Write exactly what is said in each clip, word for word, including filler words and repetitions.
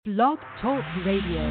Blog Talk Radio.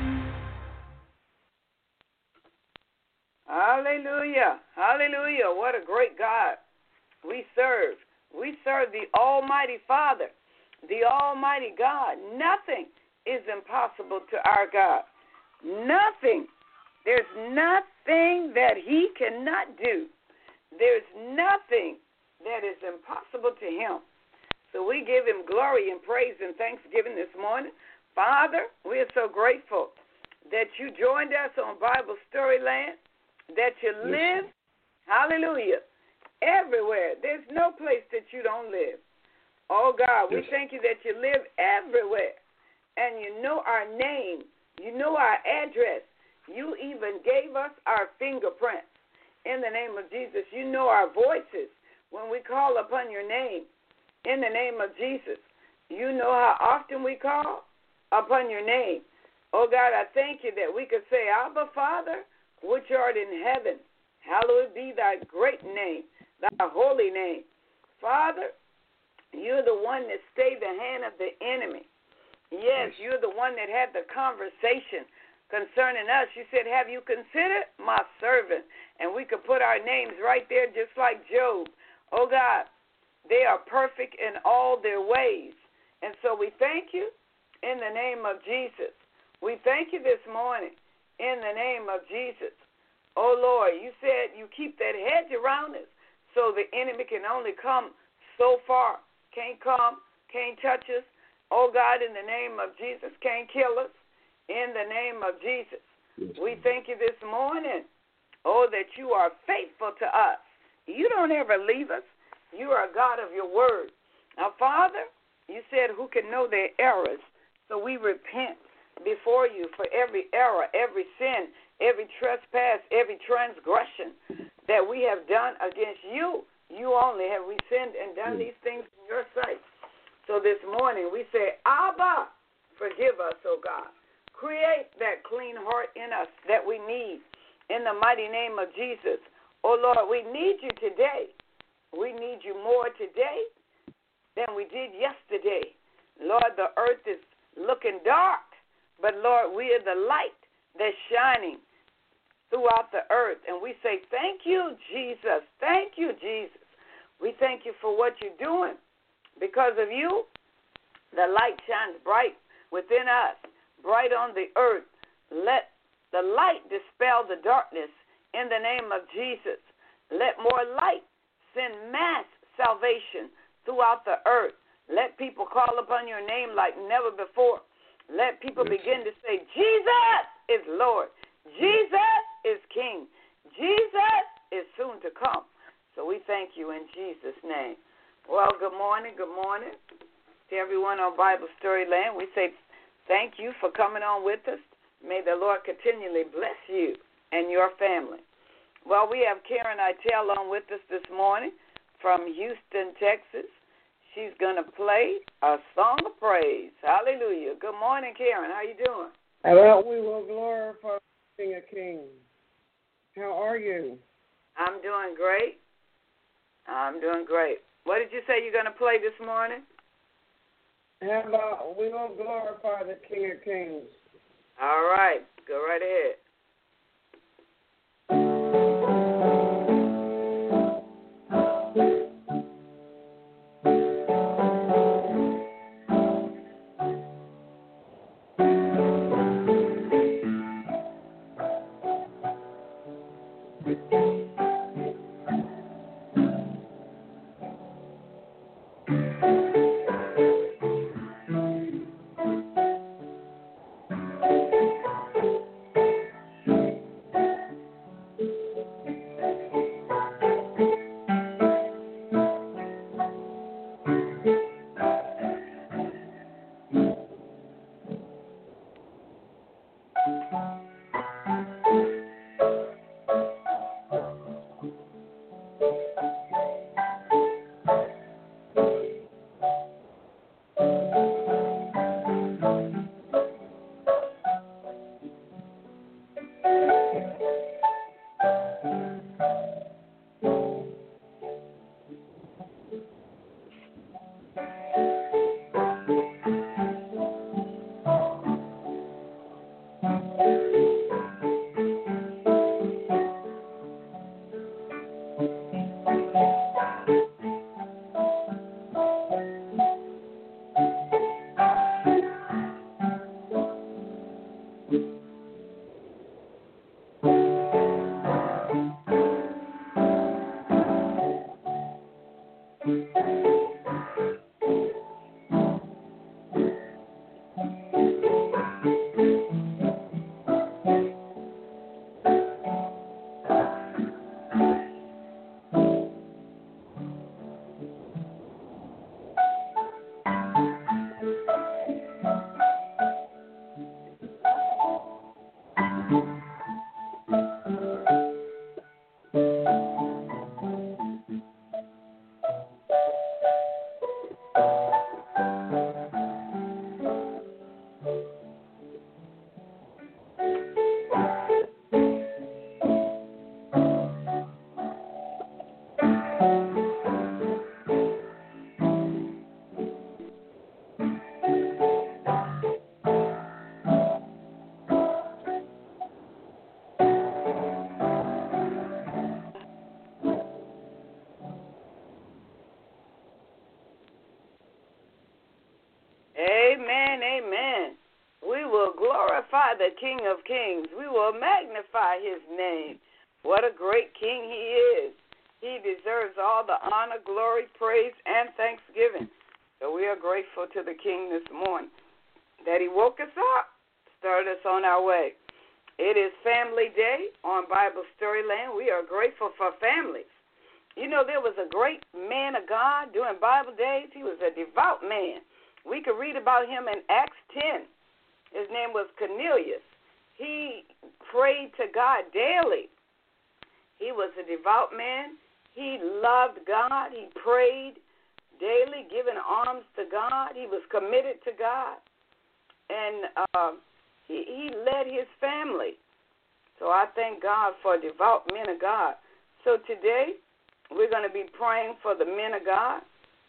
Hallelujah. Hallelujah. What a great God we serve. We serve the Almighty Father, the Almighty God. Nothing is impossible to our God. Nothing. There's nothing that he cannot do. There's nothing that is impossible to him. So we give him glory and praise and thanksgiving this morning. Father, we are so grateful that you joined us on Bible Storyland, that you live, hallelujah, everywhere. There's no place that you don't live. Oh, God, we yes. thank you that you live everywhere, and you know our name. You know our address. You even gave us our fingerprints. In the name of Jesus, you know our voices when we call upon your name. In the name of Jesus, you know how often we call upon your name. Oh, God, I thank you that we could say, Abba, Father, which art in heaven, hallowed be thy great name, thy holy name. Father, you're the one that stayed the hand of the enemy. Yes, you're the one that had the conversation concerning us. You said, have you considered my servant? And we could put our names right there just like Job. Oh, God, they are perfect in all their ways. And so we thank you in the name of Jesus. We thank you this morning in the name of Jesus. Oh, Lord, you said you keep that hedge around us so the enemy can only come so far. Can't come, can't touch us. Oh, God, in the name of Jesus, can't kill us. In the name of Jesus, we thank you this morning, oh, that you are faithful to us. You don't ever leave us. You are a God of your word. Now, Father, you said who can know their errors, so we repent before you for every error, every sin, every trespass, every transgression that we have done against you. You only have we sinned and done these things in your sight. So this morning we say, Abba, forgive us, oh God. Create that clean heart in us that we need in the mighty name of Jesus. Oh, Lord, we need you today. We need you more today than we did yesterday. Lord, the earth is looking dark, but, Lord, we are the light that's shining throughout the earth. And we say, thank you, Jesus. Thank you, Jesus. We thank you for what you're doing. Because of you, the light shines bright within us, bright on the earth. Let the light dispel the darkness in the name of Jesus. Let more light send mass salvation throughout the earth. Let people call upon your name like never before. Let people yes. begin to say, Jesus is Lord. Jesus is King. Jesus is soon to come. So we thank you in Jesus' name. Well, good morning, good morning to everyone on Bible Storyland. We say thank you for coming on with us. May the Lord continually bless you and your family. Well, we have Karen Itel on with us this morning from Houston, Texas. She's going to play a song of praise. Hallelujah. Good morning, Karen. How you doing? Well, we will glorify the King of Kings. How are you? I'm doing great. I'm doing great. What did you say you're going to play this morning? How about we will glorify the King of Kings? All right. Go right ahead. Amen, amen. We will glorify the King of Kings. We will magnify his name. What a great king he is. He deserves all the honor, glory, praise, and thanksgiving. So we are grateful to the King this morning that he woke us up, started us on our way. It is Family Day on Bible Storyland. We are grateful for families. You know, there was a great man of God during Bible days. He was a devout man. We could read about him in Acts ten. His name was Cornelius. He prayed to God daily. He was a devout man. He loved God. He prayed daily, giving alms to God. He was committed to God. And uh, he, he led his family. So I thank God for devout men of God. So today, we're going to be praying for the men of God,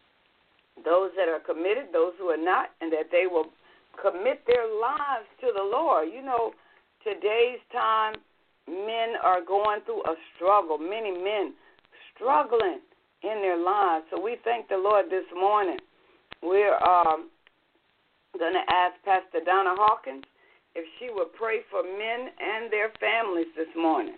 those that are committed, those who are not, and that they will commit their lives to the Lord. You know, today's time, men are going through a struggle. Many men struggling in their lives. So we thank the Lord this morning. We're um, going to ask Pastor Donna Hawkins if she would pray for men and their families this morning.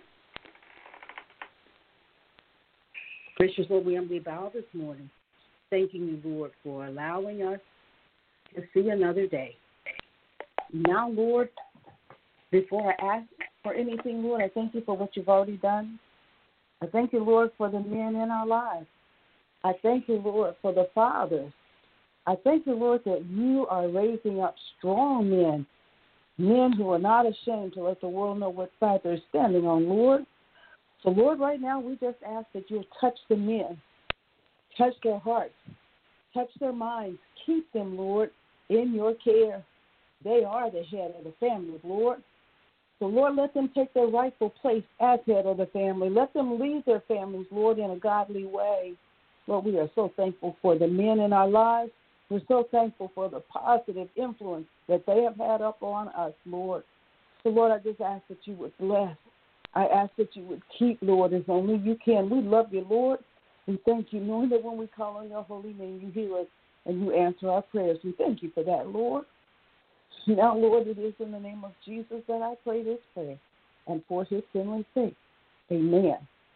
Gracious Lord, we humbly bow this morning, thanking you, Lord, for allowing us to see another day. Now, Lord, before I ask for anything, Lord, I thank you for what you've already done. I thank you, Lord, for the men in our lives. I thank you, Lord, for the fathers. I thank you, Lord, that you are raising up strong men, men who are not ashamed to let the world know what side they're standing on, Lord. So, Lord, right now we just ask that you'll touch the men, touch their hearts, touch their minds. Keep them, Lord, in your care. They are the head of the family, Lord. So, Lord, let them take their rightful place as head of the family. Let them lead their families, Lord, in a godly way. Lord, we are so thankful for the men in our lives. We're so thankful for the positive influence that they have had up on us, Lord. So, Lord, I just ask that you would bless. I ask that you would keep, Lord, as only you can. We love you, Lord. We thank you, knowing that when we call on your holy name, you hear us and you answer our prayers. We thank you for that, Lord. Now, Lord, it is in the name of Jesus that I pray this prayer, and for his sinless sake. Amen.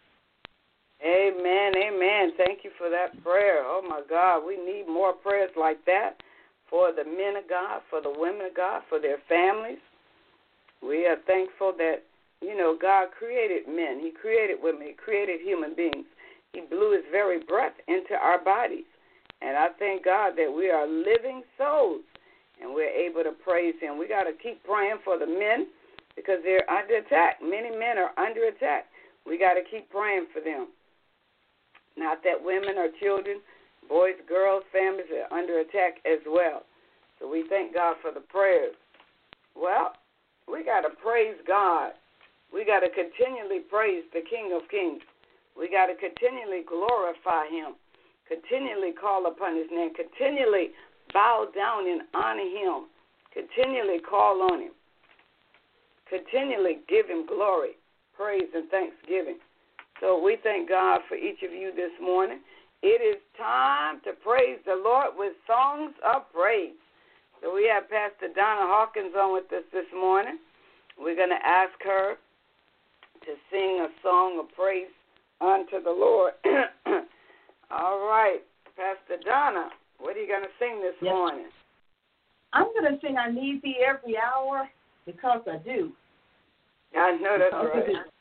Amen, amen. Thank you for that prayer. Oh, my God, we need more prayers like that for the men of God, for the women of God, for their families. We are thankful that, you know, God created men. He created women. He created human beings. He blew his very breath into our bodies. And I thank God that we are living souls, and we're able to praise him. We got to keep praying for the men because they're under attack. Many men are under attack. We got to keep praying for them. Not that women or children, boys, girls, families are under attack as well. So we thank God for the prayers. Well, we got to praise God. We got to continually praise the King of Kings. We got to continually glorify him, continually call upon his name, continually bow down and honor him, continually call on him, continually give him glory, praise, and thanksgiving. So we thank God for each of you this morning. It is time to praise the Lord with songs of praise. So we have Pastor Donna Hawkins on with us this morning. We're going to ask her to sing a song of praise unto the Lord. All right, Pastor Donna, what are you going to sing this yes. morning? I'm going to sing I Need Thee Every Hour because I do. I know that's Because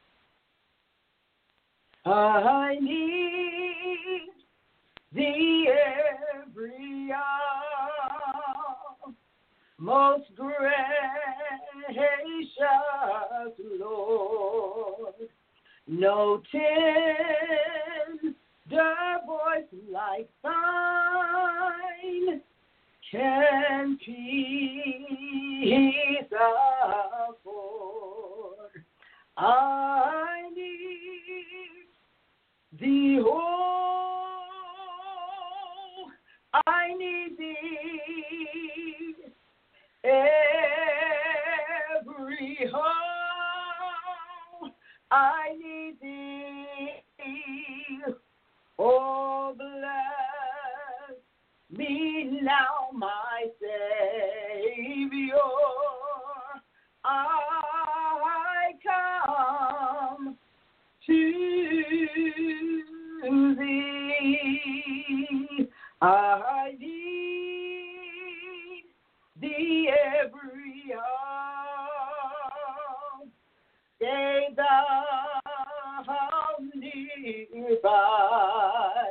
right. I need thee every hour, most gracious Lord. No tender voice like thine can peace afford. I need thee, oh, I need thee every hour. I need thee, oh, bless me now, my Savior. I come to thee. I need thee every hour. Stay thou nearby.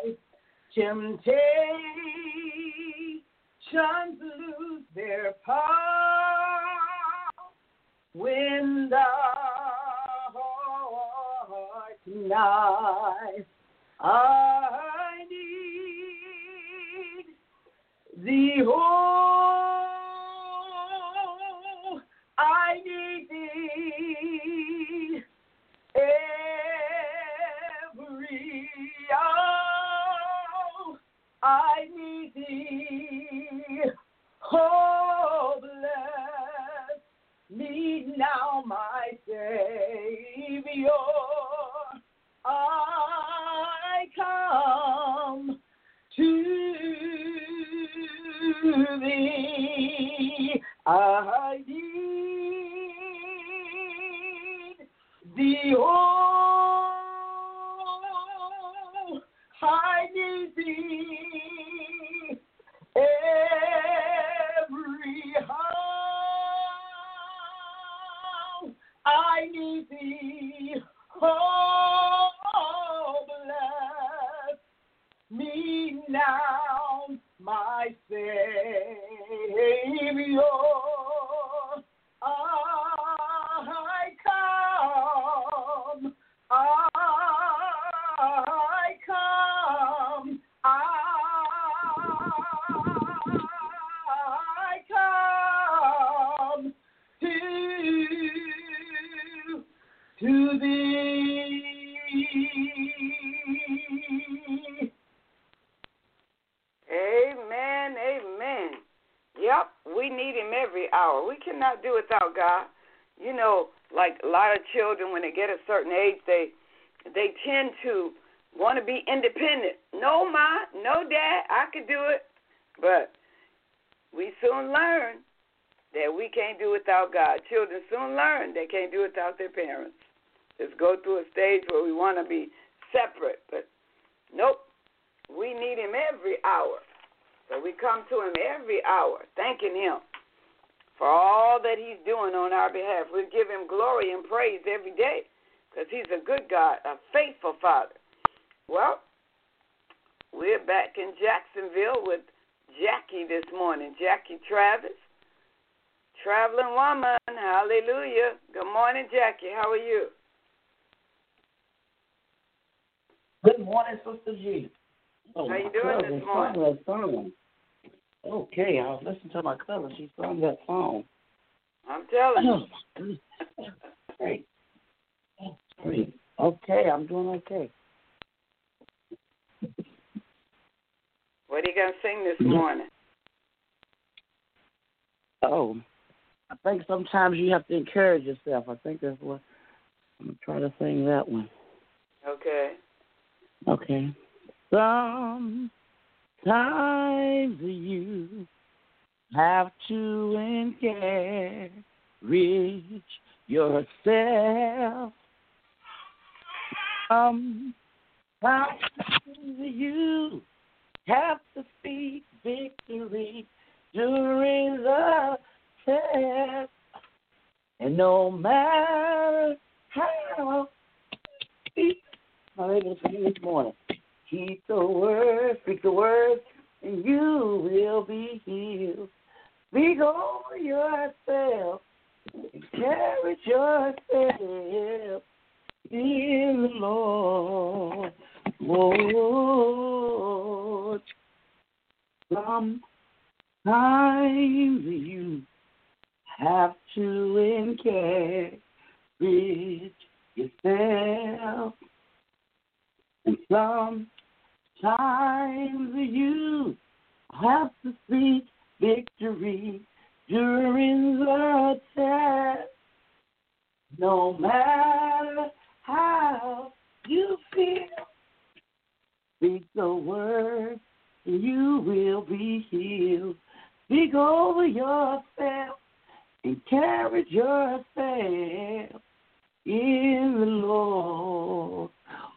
Temptations lose their power when thou art nigh. I need thee, oh, I need thee every hour. I need thee, oh, bless me now, my Savior. I come to thee. I need thee, oh, I need thee every hour. I need thee, oh, bless me now, my Savior. I come, I come, I come to, to thee. Amen, amen. Yep, we need him every hour. We cannot do without God. You know, like a lot of children, when they get a certain age, they they tend to want to be independent. No, Ma, no, Dad, I could do it. But we soon learn that we can't do without God. Children soon learn they can't do without their parents. Just go through a stage where we want to be separate. But nope, we need him every hour. So we come to him every hour, thanking him for all that he's doing on our behalf. We give him glory and praise every day because he's a good God, a faithful Father. Well, we're back in Jacksonville with Jackie this morning. Jackie Travis, traveling woman. Hallelujah. Good morning, Jackie. How are you? Good morning, Sister G. Oh, How you doing this morning? That song. Okay, I was listening to my cousin. She sung that song. I'm telling you. Oh, my goodness. Great. That's great. Okay, I'm doing okay. What are you going to sing this morning? Oh, I think sometimes you have to encourage yourself. I think that's what I'm going to try to sing that one. Okay. Okay. Sometimes you have to encourage yourself. Sometimes you have to speak victory during the test. And no matter how, I'm able to sing this morning. Keep the word, speak the word, and you will be healed. Speak over yourself, encourage yourself in the Lord. Lord, sometimes you have to encourage yourself. And sometimes you have to seek victory during the test. No matter how you feel, speak the word and you will be healed. Speak over yourself, encourage yourself in the Lord.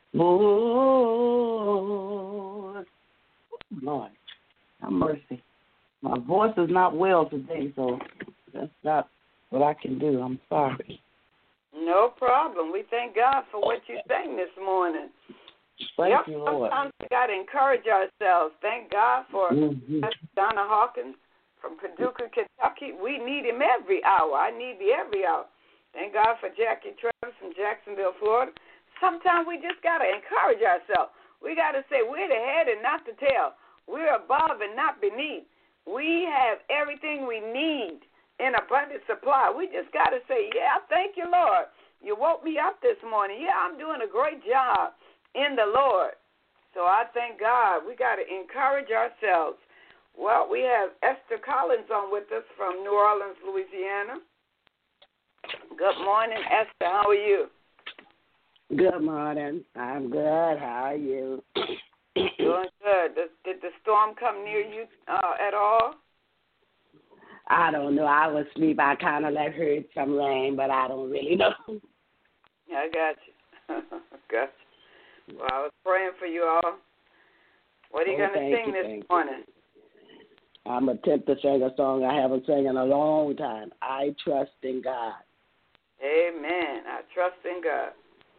Lord, Lord, have mercy. My voice is not well today, so that's not what I can do. I'm sorry. No problem. We thank God for what you sang this morning. Thank yep, you, Lord. Sometimes we got to encourage ourselves. Thank God for mm-hmm. Donna Hawkins from Paducah, Kentucky. We need him every hour. I need the every hour. Thank God for Jackie Travis from Jacksonville, Florida. Sometimes we just got to encourage ourselves. We got to say we're the head and not the tail. We're above and not beneath. We have everything we need in abundant supply. We just got to say, yeah, thank you, Lord. You woke me up this morning. Yeah, I'm doing a great job in the Lord. So I thank God. We got to encourage ourselves. Well, we have Esther Collins on with us from New Orleans, Louisiana. Good morning, Esther. How are you? Good morning. I'm good. How are you? Doing good. Did, did the storm come near you uh, at all? I don't know. I was asleep. I kind of like heard some rain, but I don't really know. Yeah, I got you. got you. Well, I was praying for you all. What are you oh, going to sing you, this morning? You. I'm going to attempt to sing a song I haven't sung in a long time. I trust in God. Amen. I trust in God.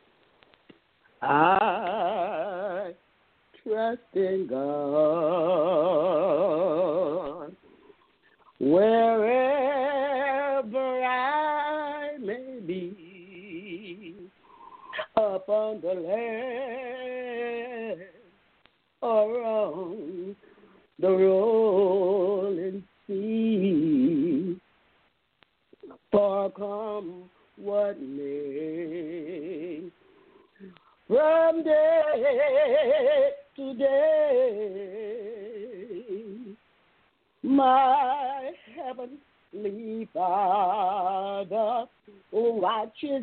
I trust in God. Wherever I may be, upon the land or on the rolling sea, for come what may, from day to day, my heavenly Father watches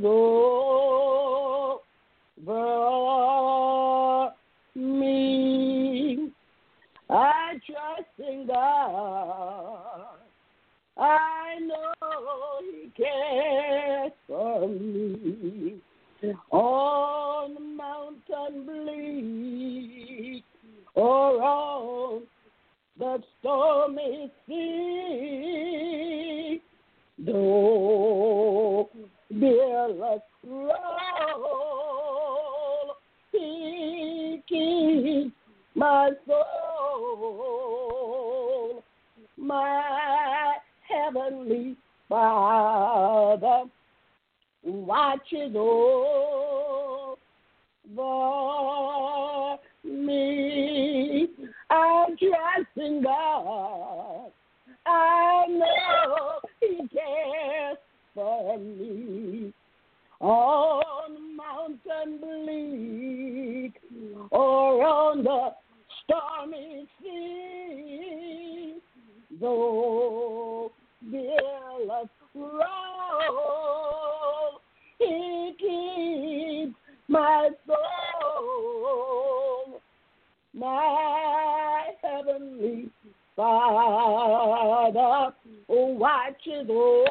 over me. I trust in God. I know He cares for me. On the mountain bleak or on the stormy sea, though billows roll, He keeps my soul. My heavenly Father watches over me. I'm trusting God. I know He cares for me. On the mountain bleak or on the stormy sea, though billows roll, He keeps my soul. My heavenly Father watches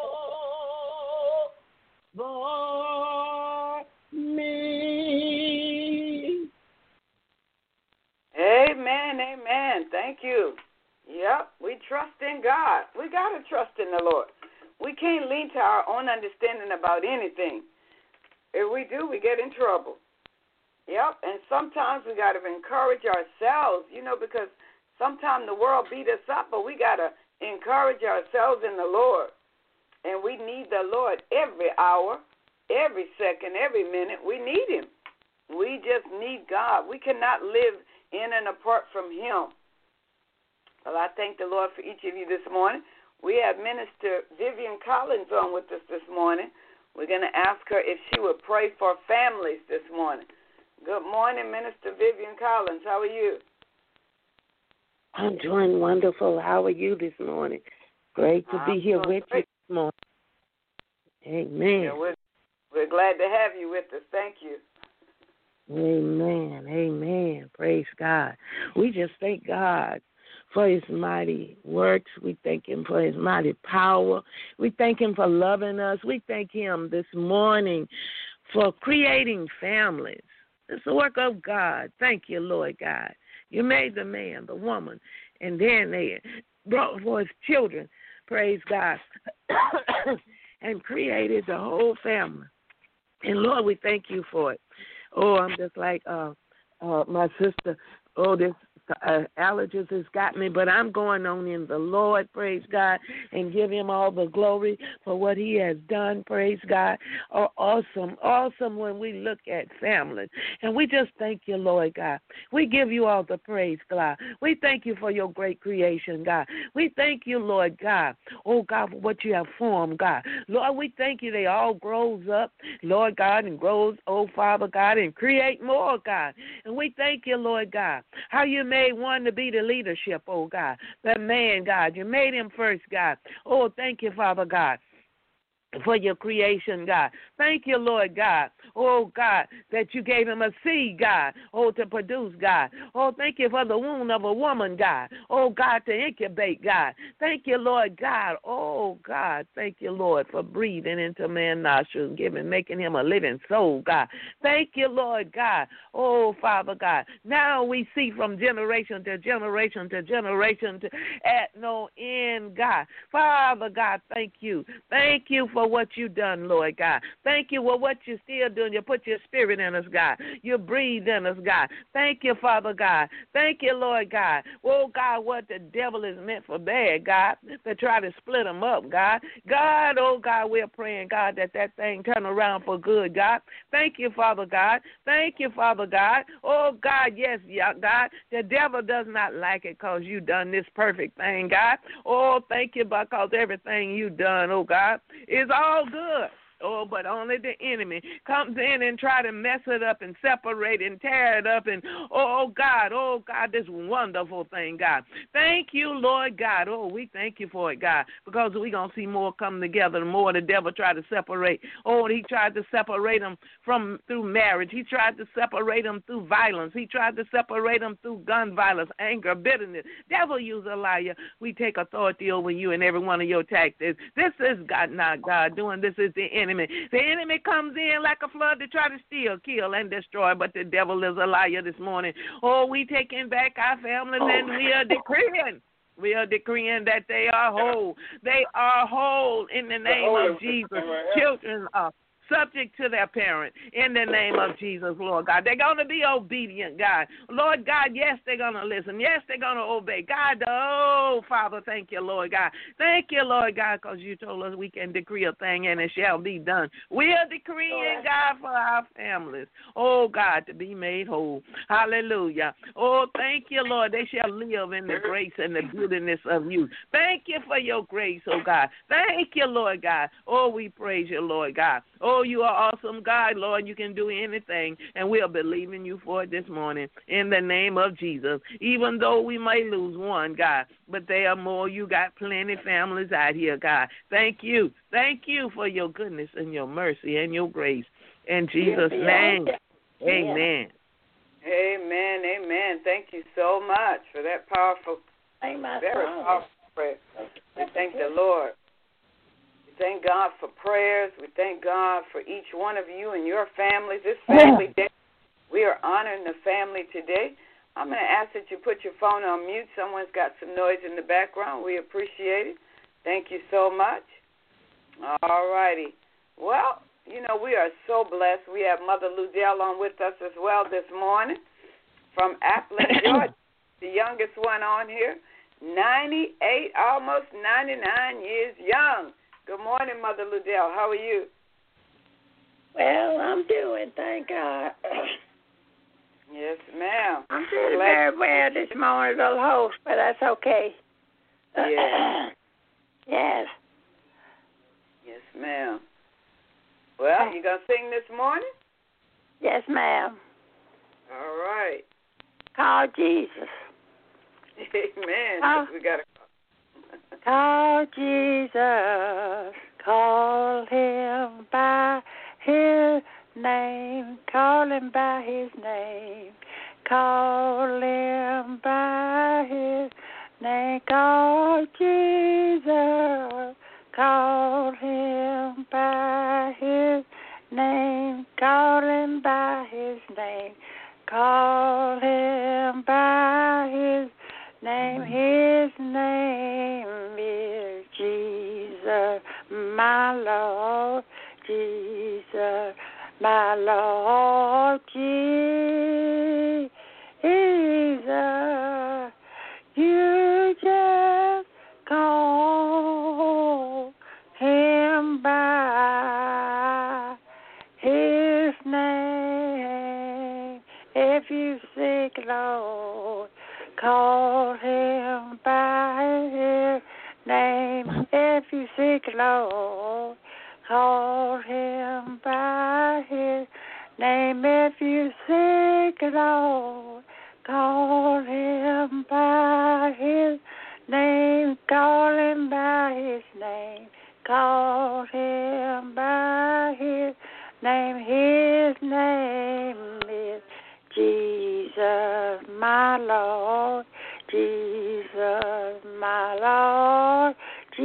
over me. Amen, amen. Thank you. Yep, we trust in God. We got to trust in the Lord. We can't lean to our own understanding about anything. If we do, we get in trouble. Yep, and sometimes we got to encourage ourselves, you know, because sometimes the world beat us up, but we got to encourage ourselves in the Lord. And we need the Lord every hour, every second, every minute. We need him. We just need God. We cannot live in and apart from him. Well, I thank the Lord for each of you this morning. We have Minister Vivian Collins on with us this morning. We're going to ask her if she would pray for families this morning. Good morning, Minister Vivian Collins. How are you? I'm doing wonderful. How are you this morning? Great to be I'm here with great. you this morning. Amen. Yeah, we're, we're glad to have you with us. Thank you. Amen. Amen. Praise God. We just thank God for his mighty works. We thank him for his mighty power. We thank him for loving us. We thank him this morning for creating families. It's the work of God. Thank you, Lord God. You made the man, the woman, and then they brought forth children. Praise God. And created the whole family. And, Lord, we thank you for it. Oh, I'm just like uh, uh, my sister. Oh, this uh, allergies has got me, but I'm going on in the Lord, praise God, and give him all the glory for what he has done, praise God. Oh, awesome, awesome when we look at families. And we just thank you, Lord God. We give you all the praise, God. We thank you for your great creation, God. We thank you, Lord God, oh, God, for what you have formed, God. Lord, we thank you they all grows up, Lord God, and grows, oh, Father God, and create more, God. And we thank you, Lord God, how you made one to be the leadership, oh God. That man, God, you made him first, God. Oh, thank you, Father God, for your creation, God. Thank you, Lord God. Oh, God, that you gave him a seed, God. Oh, to produce, God. Oh, thank you for the womb of a woman, God. Oh, God, to incubate, God. Thank you, Lord God. Oh, God, thank you, Lord, for breathing into man's nostrils, giving, making him a living soul, God. Thank you, Lord God. Oh, Father God. Now we see from generation to generation to generation to at no end, God. Father God, thank you. Thank you for what you've done, Lord God. Thank you for what you're still doing. You put your spirit in us, God. You breathe in us, God. Thank you, Father God. Thank you, Lord God. Oh, God, what the devil is meant for bad, God, to try to split them up, God. God, oh, God, we're praying, God, that that thing turn around for good, God. Thank you, Father God. Thank you, Father God. Oh, God, yes, yeah, God. The devil does not like it because you done this perfect thing, God. Oh, thank you because everything you done, oh, God, is all good. Oh, but only the enemy comes in and try to mess it up and separate and tear it up. And, oh, God, oh, God, this wonderful thing, God. Thank you, Lord God. Oh, we thank you for it, God, because we're going to see more come together. The more the devil tried to separate. Oh, he tried to separate them from through marriage. He tried to separate them through violence. He tried to separate them through gun violence, anger, bitterness. Devil, you's a liar. We take authority over you and every one of your tactics. This is God, not God doing. This is the enemy. The enemy comes in like a flood to try to steal, kill, and destroy, but the devil is a liar this morning. Oh, we taking back our families, and we are decreeing. We are decreeing that they are whole. They are whole in the name of Jesus. Children are subject to their parent in the name of Jesus, Lord God. They're going to be obedient, God. Lord God, yes, they're going to listen. Yes, they're going to obey. God, oh, Father, thank you, Lord God. Thank you, Lord God, because you told us we can decree a thing and it shall be done. We are decreeing, God, for our families, oh, God, to be made whole. Hallelujah. Oh, thank you, Lord. They shall live in the grace and the goodness of you. Thank you for your grace, oh, God. Thank you, Lord God. Oh, we praise you, Lord God. Oh, you are awesome, God, Lord. You can do anything, and we are believing you for it this morning in the name of Jesus. Even though we may lose one, God, but there are more. You got plenty families out here, God. Thank you. Thank you for your goodness and your mercy and your grace. In Jesus' name, amen. Amen, amen. Thank you so much for that powerful, very powerful prayer. We thank the Lord. Thank God for prayers. We thank God for each one of you and your families. This family day, we are honoring the family today. I'm going to ask that you put your phone on mute. Someone's got some noise in the background. We appreciate it. Thank you so much. All righty. Well, you know, we are so blessed. We have Mother Ludell on with us as well this morning from Athens, Georgia, the youngest one on here, ninety-eight, almost ninety-nine years young. Good morning, Mother Ludell. How are you? Well, I'm doing, thank God. Yes, ma'am. I'm doing very well this morning, little host, but that's okay. Yeah. Yes. Yes, ma'am. Well, you going to sing this morning? Yes, ma'am. All right. Call Jesus. Amen. Uh, we got to call Jesus. Call him by his name. Call him by his name. Call him by his name. Call Jesus. Call him by his name. Call him by his name. Call him by his name. His name is Jesus, my Lord. Jesus, my Lord. Jesus, you just call him by his name. If you seek, Lord, call him by his name. If you seek, Lord, call him by his name. If you seek, Lord, call him by his name. Call him by his name. Call him by his name. His name is Jesus, my Lord. Jesus, my Lord.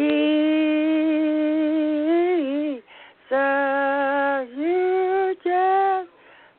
Jesus, you just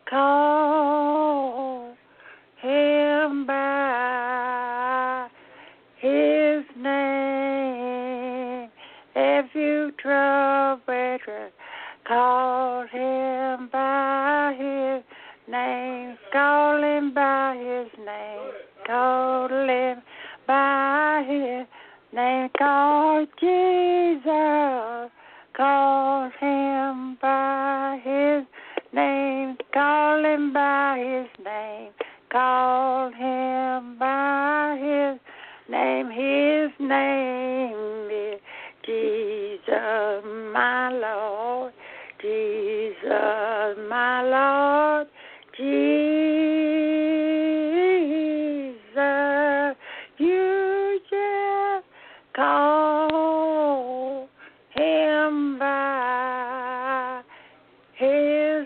call him by his name. If you trouble, call him by his name. Call him by his name. Call him by his name. Call Jesus. Call him by his name. Call him by his name. Call him by his name. His name is Jesus, my Lord. Jesus, my Lord. Jesus, you just call him by his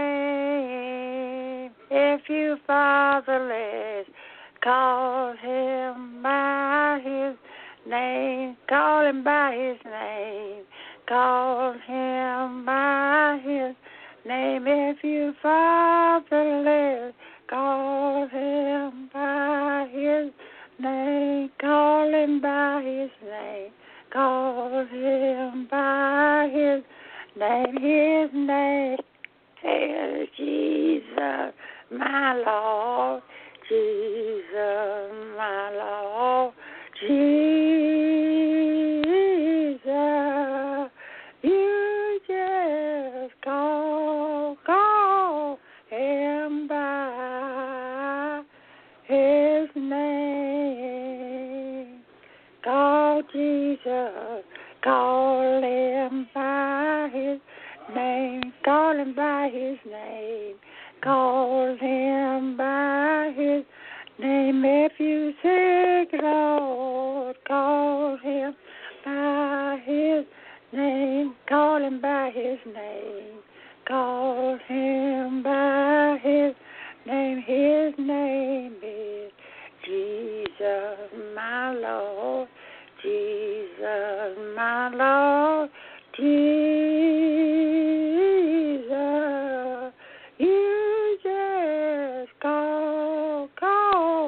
name. If you fatherless, call him by his name. Call him by his name. Call him by his name. If you fatherless, call him by his name. Call him by his name. Call him by his name. His name is Jesus, my Lord. Jesus, my Lord. Jesus, you just call, call him by his name. Call Jesus, call him by his name. Call him by his name. Call him by his name. If you seek, Lord, call him by his name. Call him by his name. Call him by his name. His name is Jesus, my Lord. Jesus, my Lord. Jesus, you just call, call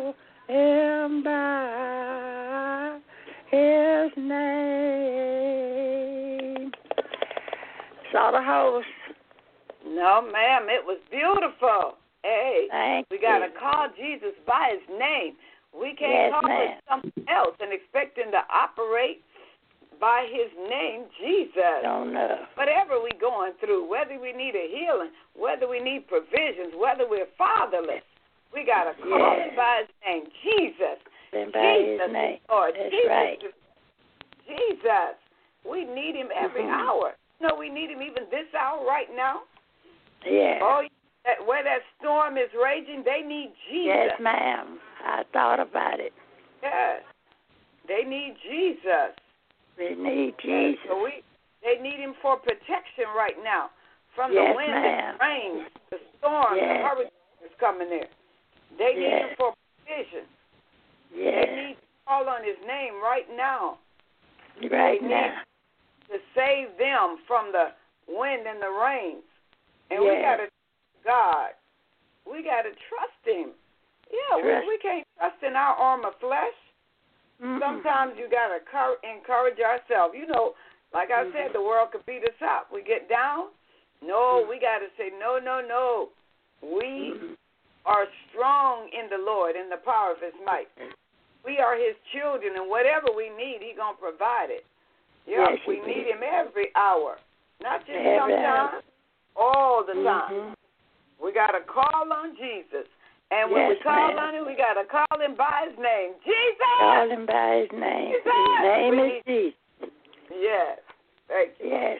saw the host. No, ma'am, it was beautiful. Hey, Thank we got to you. call Jesus by his name. We can't Yes, call ma'am. it something else and expect him to operate by his name, Jesus. Don't know. Whatever we're going through, whether we need a healing, whether we need provisions, whether we're fatherless, we got to call Yes. him by his name, Jesus. Then by Jesus, his name. Lord. That's Jesus, right. Jesus. We need him every Mhm. hour. No, we need him even this hour right now. Yeah. Oh, that, where that storm is raging, they need Jesus. Yes, ma'am. I thought about it. Yes. They need Jesus. We need Yes. Jesus. So we, they need him for protection right now from Yes, the wind ma'am. and rain, the storm, Yes. the hurricane is coming there. They need Yes. him for provision. They Yes. need to call on his name right now Right they now. to save them from the wind and the rains. And we Yes. got to God. We got to trust him. Yeah, Trust. we, we can't trust in our arm of flesh. Mm-mm. Sometimes you got to cur- encourage ourselves. You know, like I Mhm. said, the world could beat us up. We get down. No, we got to say, no, no, no. We Mhm. are strong in the Lord, in the power of his might. We are his children, and whatever we need, he's going to provide it. Yeah, Yes, we he need will. him every hour, not just Every sometimes, all the time. Mhm. We got to call on Jesus. And when we Yes, call ma'am. on him, we got to call him by his name. Jesus! Call him by his name. Jesus! His name We is Jesus. Yes. Thank you. Yes.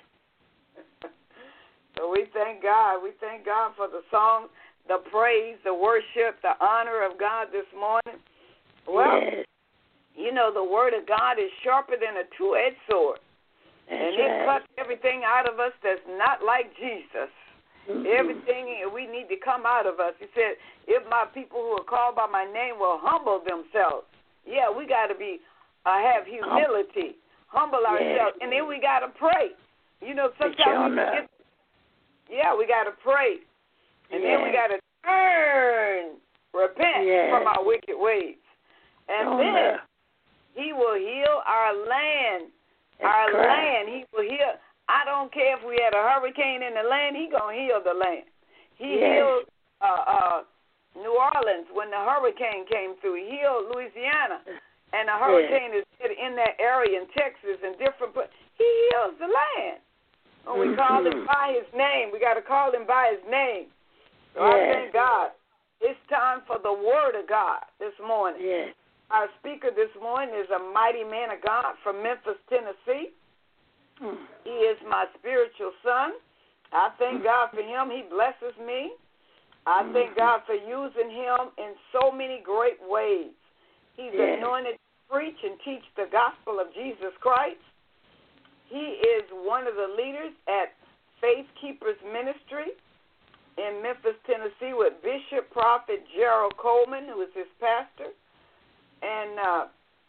So we thank God. We thank God for the song, the praise, the worship, the honor of God this morning. Well, yes. you know, the word of God is sharper than a two-edged sword. That's and it right. cuts everything out of us that's not like Jesus. Mhm. Everything we need to come out of us. He said, if my people who are called by my name will humble themselves. Yeah, we got to be uh, have humility, humble Yes. ourselves, and then we got to pray. You know, Sure sometimes we enough. forget. Yeah, we got to pray, and then we Yes. got to turn, repent Yes. from our wicked ways, and Sure then enough. He will heal our land. That's our correct. land, He will heal. I don't care if we had a hurricane in the land, He gonna heal the land. He Yes. healed uh, uh, New Orleans when the hurricane came through. He healed Louisiana, and the hurricane is hit in that area in Texas and different. But He heals the land. When we call Him Mhm. by His name, we got to call Him by His name. So I Yes. thank God. It's time for the Word of God this morning. Yes. Our speaker this morning is a mighty man of God from Memphis, Tennessee. Mm. He is my spiritual son. I thank God for him. He blesses me. I thank God for using him in so many great ways. He's Yes. anointed to preach and teach the gospel of Jesus Christ. He is one of the leaders at Faith Keepers Ministry in Memphis, Tennessee, with Bishop Prophet Gerald Coleman, who is his pastor. And uh,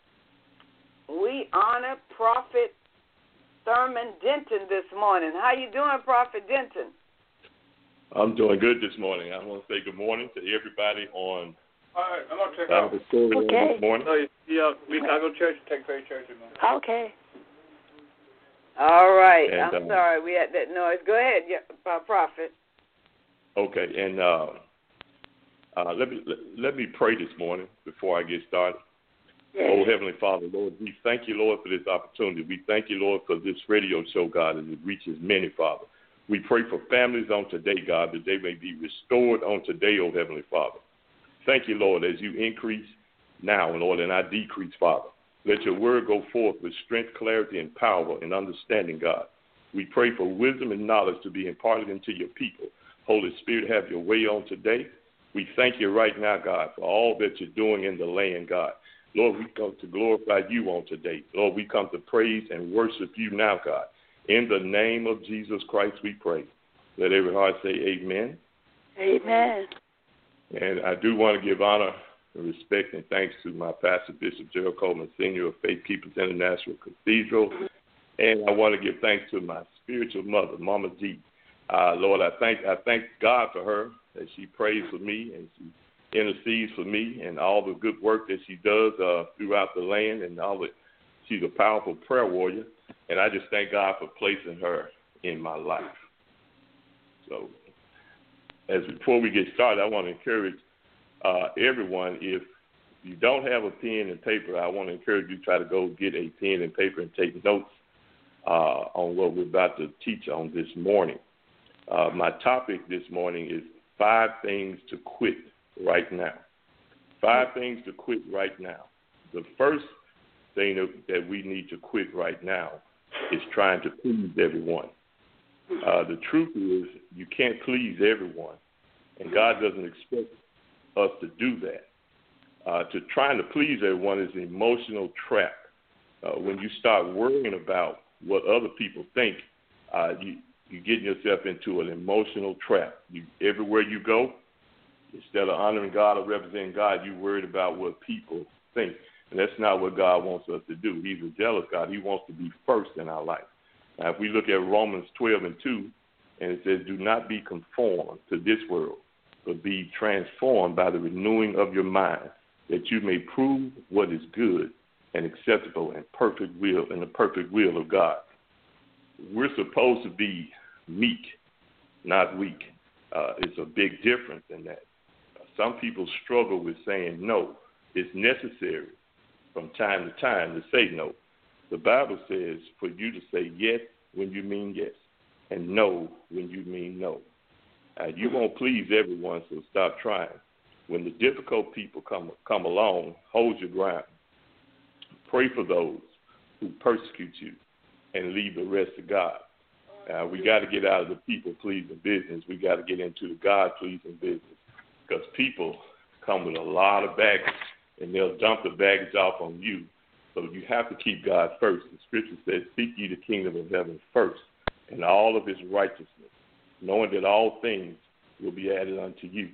we honor Prophet Thurman Denton this morning. How you doing, Prophet Denton? I'm doing good this morning. I want to say good morning to everybody on All right, I'm gonna check uh, out. the story Okay. this morning. No, yeah, we I go to church. Take faith church, man. Okay. All right. And, I'm um, sorry we had that noise. Go ahead, yeah, uh, Prophet. Okay, and uh, uh, let me let, let me pray this morning before I get started. Yes. Oh, Heavenly Father, Lord, we thank you, Lord, for this opportunity. We thank you, Lord, for this radio show, God, as it reaches many, Father. We pray for families on today, God, that they may be restored on today, oh, Heavenly Father. Thank you, Lord, as you increase now, Lord, and I decrease, Father. Let your word go forth with strength, clarity, and power and understanding, God. We pray for wisdom and knowledge to be imparted into your people. Holy Spirit, have your way on today. We thank you right now, God, for all that you're doing in the land, God. Lord, we come to glorify you on today. Lord, we come to praise and worship you now, God. In the name of Jesus Christ, we pray. Let every heart say amen. Amen. And I do want to give honor and respect and thanks to my pastor, Bishop Gerald Coleman, Senior of Faith Keepers International Cathedral. And I want to give thanks to my spiritual mother, Mama G. Uh, Lord, I thank I thank God for her, that she prays for me and she intercedes for me and all the good work that she does uh, throughout the land, and all the, she's a powerful prayer warrior. And I just thank God for placing her in my life. So, as before we get started, I want to encourage uh, everyone, if you don't have a pen and paper, I want to encourage you to try to go get a pen and paper and take notes uh, on what we're about to teach on this morning. Uh, my topic this morning is five things to quit right now. Five things to quit right now. The first thing that, that we need to quit right now is trying to please everyone. Uh, the truth is you can't please everyone, and God doesn't expect us to do that. Uh, to trying to please everyone is an emotional trap. Uh, when you start worrying about what other people think, uh, you, you're getting yourself into an emotional trap. You, everywhere you go, instead of honoring God or representing God, you're worried about what people think. And that's not what God wants us to do. He's a jealous God. He wants to be first in our life. Now, if we look at Romans twelve and two, and it says, do not be conformed to this world, but be transformed by the renewing of your mind, that you may prove what is good and acceptable and perfect will and the perfect will of God. We're supposed to be meek, not weak. Uh, it's a big difference in that. Some people struggle with saying no. It's necessary from time to time to say no. The Bible says for you to say yes when you mean yes and no when you mean no. Uh, you won't please everyone, so stop trying. When the difficult people come come along, hold your ground. Pray for those who persecute you and leave the rest to God. Uh, we got to get out of the people-pleasing business. We got to get into the God-pleasing business, because people come with a lot of baggage, and they'll dump the baggage off on you. So you have to keep God first. The Scripture says, seek ye the kingdom of heaven first, and all of his righteousness, knowing that all things will be added unto you.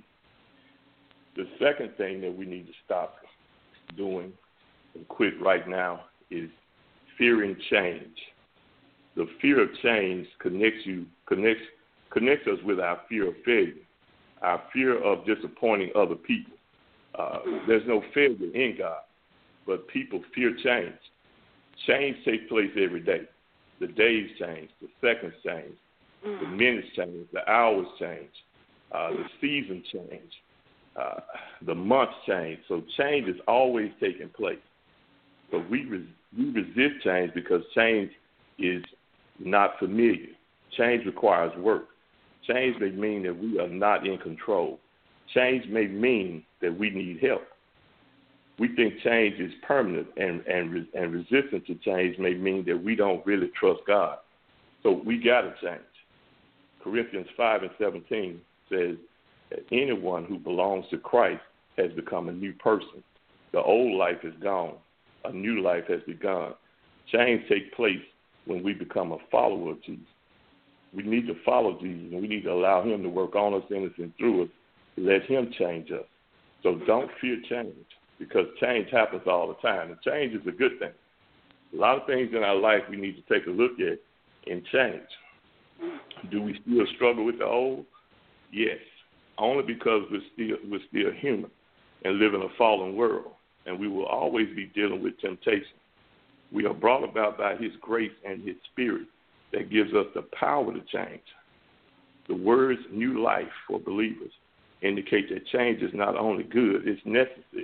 The second thing that we need to stop doing and quit right now is fearing change. The fear of change connects you, connects, connects us with our fear of failure, our fear of disappointing other people. Uh, there's no failure in God, but people fear change. Change takes place every day. The days change, the seconds change, the minutes change, the hours change, uh, the seasons change, uh, the months change. So change is always taking place. But we, res- we resist change because change is not familiar. Change requires work. Change may mean that we are not in control. Change may mean that we need help. We think change is permanent, and, and, and resistance to change may mean that we don't really trust God. So we got to change. Corinthians five and seventeen says that anyone who belongs to Christ has become a new person. The old life is gone. A new life has begun. Change takes place when we become a follower of Jesus. We need to follow Jesus, and we need to allow him to work on us, in us, and through us, to let him change us. So don't fear change, because change happens all the time, and change is a good thing. A lot of things in our life we need to take a look at and change. Do we still struggle with the old? Yes, only because we're still we're still human and live in a fallen world, and we will always be dealing with temptation. We are brought about by his grace and his spirit that gives us the power to change. The words new life for believers indicate that change is not only good, it's necessary.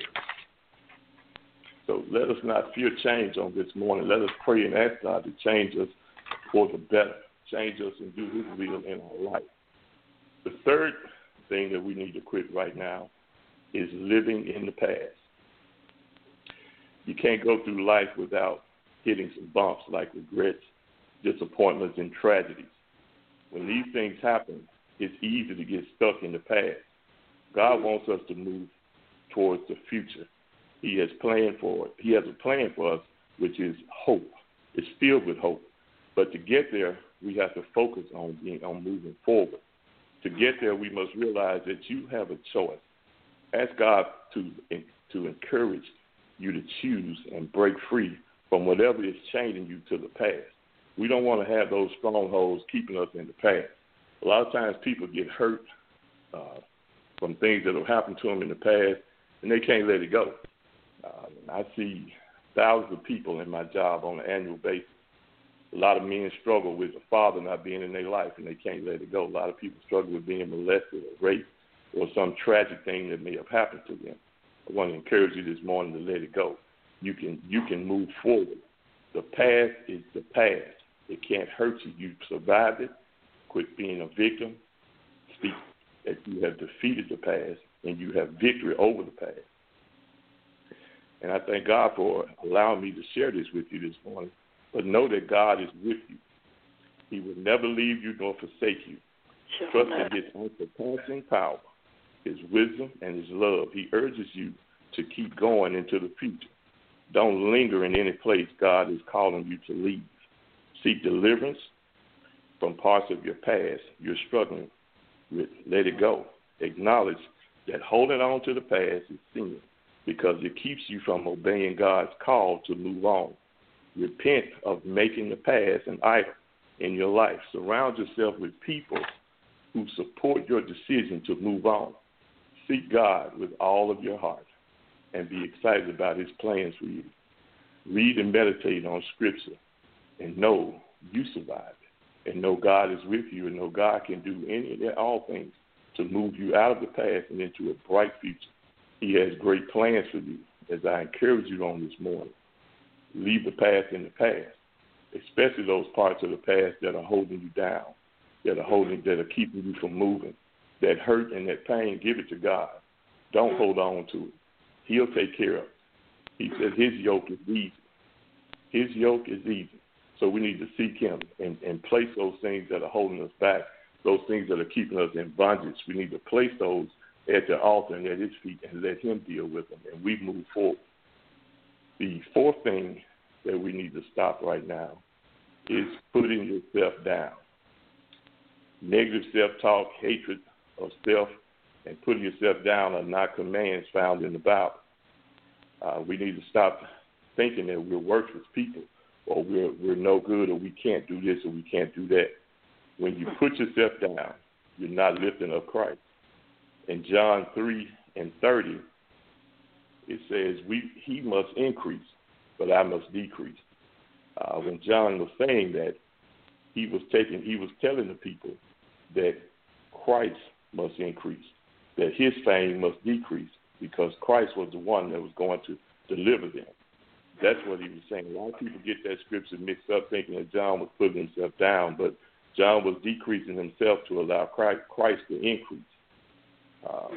So let us not fear change on this morning. Let us pray and ask God to change us for the better, change us and do his will in our life. The third thing that we need to quit right now is living in the past. You can't go through life without hitting some bumps like regrets, disappointments, and tragedies. When these things happen, it's easy to get stuck in the past. God wants us to move towards the future. He has planned for it. He has a plan for us, which is hope. It's filled with hope. But to get there, we have to focus on being on moving forward. To get there, we must realize that you have a choice. Ask God to to encourage you to choose and break free from whatever is chaining you to the past. We don't want to have those strongholds keeping us in the past. A lot of times people get hurt uh, from things that have happened to them in the past, and they can't let it go. Uh, I see thousands of people in my job on an annual basis, A lot of men struggle with the father not being in their life, and they can't let it go. A lot of people struggle with being molested or raped or some tragic thing that may have happened to them. I want to encourage you this morning to let it go. You can you can move forward. The past is the past. It can't hurt you. You survived it. Quit being a victim. Speak that you have defeated the past and you have victory over the past. And I thank God for allowing me to share this with you this morning. But know that God is with you. He will never leave you nor forsake you. Sure. Trust in his unsurpassing power, his wisdom, and his love. He urges you to keep going into the future. Don't linger in any place God is calling you to leave. Seek deliverance from parts of your past you're struggling with. Let it go. Acknowledge that holding on to the past is sin because it keeps you from obeying God's call to move on. Repent of making the past an idol in your life. Surround yourself with people who support your decision to move on. Seek God with all of your heart and be excited about his plans for you. Read and meditate on Scripture and know you survived it. And know God is with you and know God can do any and all things to move you out of the past and into a bright future. He has great plans for you, as I encourage you on this morning. Leave the past in the past, especially those parts of the past that are holding you down, that are holding, that are keeping you from moving. That hurt and that pain, give it to God. Don't hold on to it. He'll take care of it. He says his yoke is easy. His yoke is easy. So we need to seek him and, and place those things that are holding us back, those things that are keeping us in bondage. We need to place those at the altar and at his feet and let him deal with them, and we move forward. The fourth thing that we need to stop right now is putting yourself down. Negative self-talk, hatred of self, and putting yourself down are not commands found in the Bible. Uh, we need to stop thinking that we're worthless people or we're, we're no good or we can't do this or we can't do that. When you put yourself down, you're not lifting up Christ. In John three and thirty, it says, "We he must increase, but I must decrease." Uh, when John was saying that, he was taking, he was telling the people that Christ must increase, that his fame must decrease, because Christ was the one that was going to deliver them. That's what he was saying. A lot of people get that scripture mixed up, thinking that John was putting himself down, but John was decreasing himself to allow Christ, Christ to increase. Uh,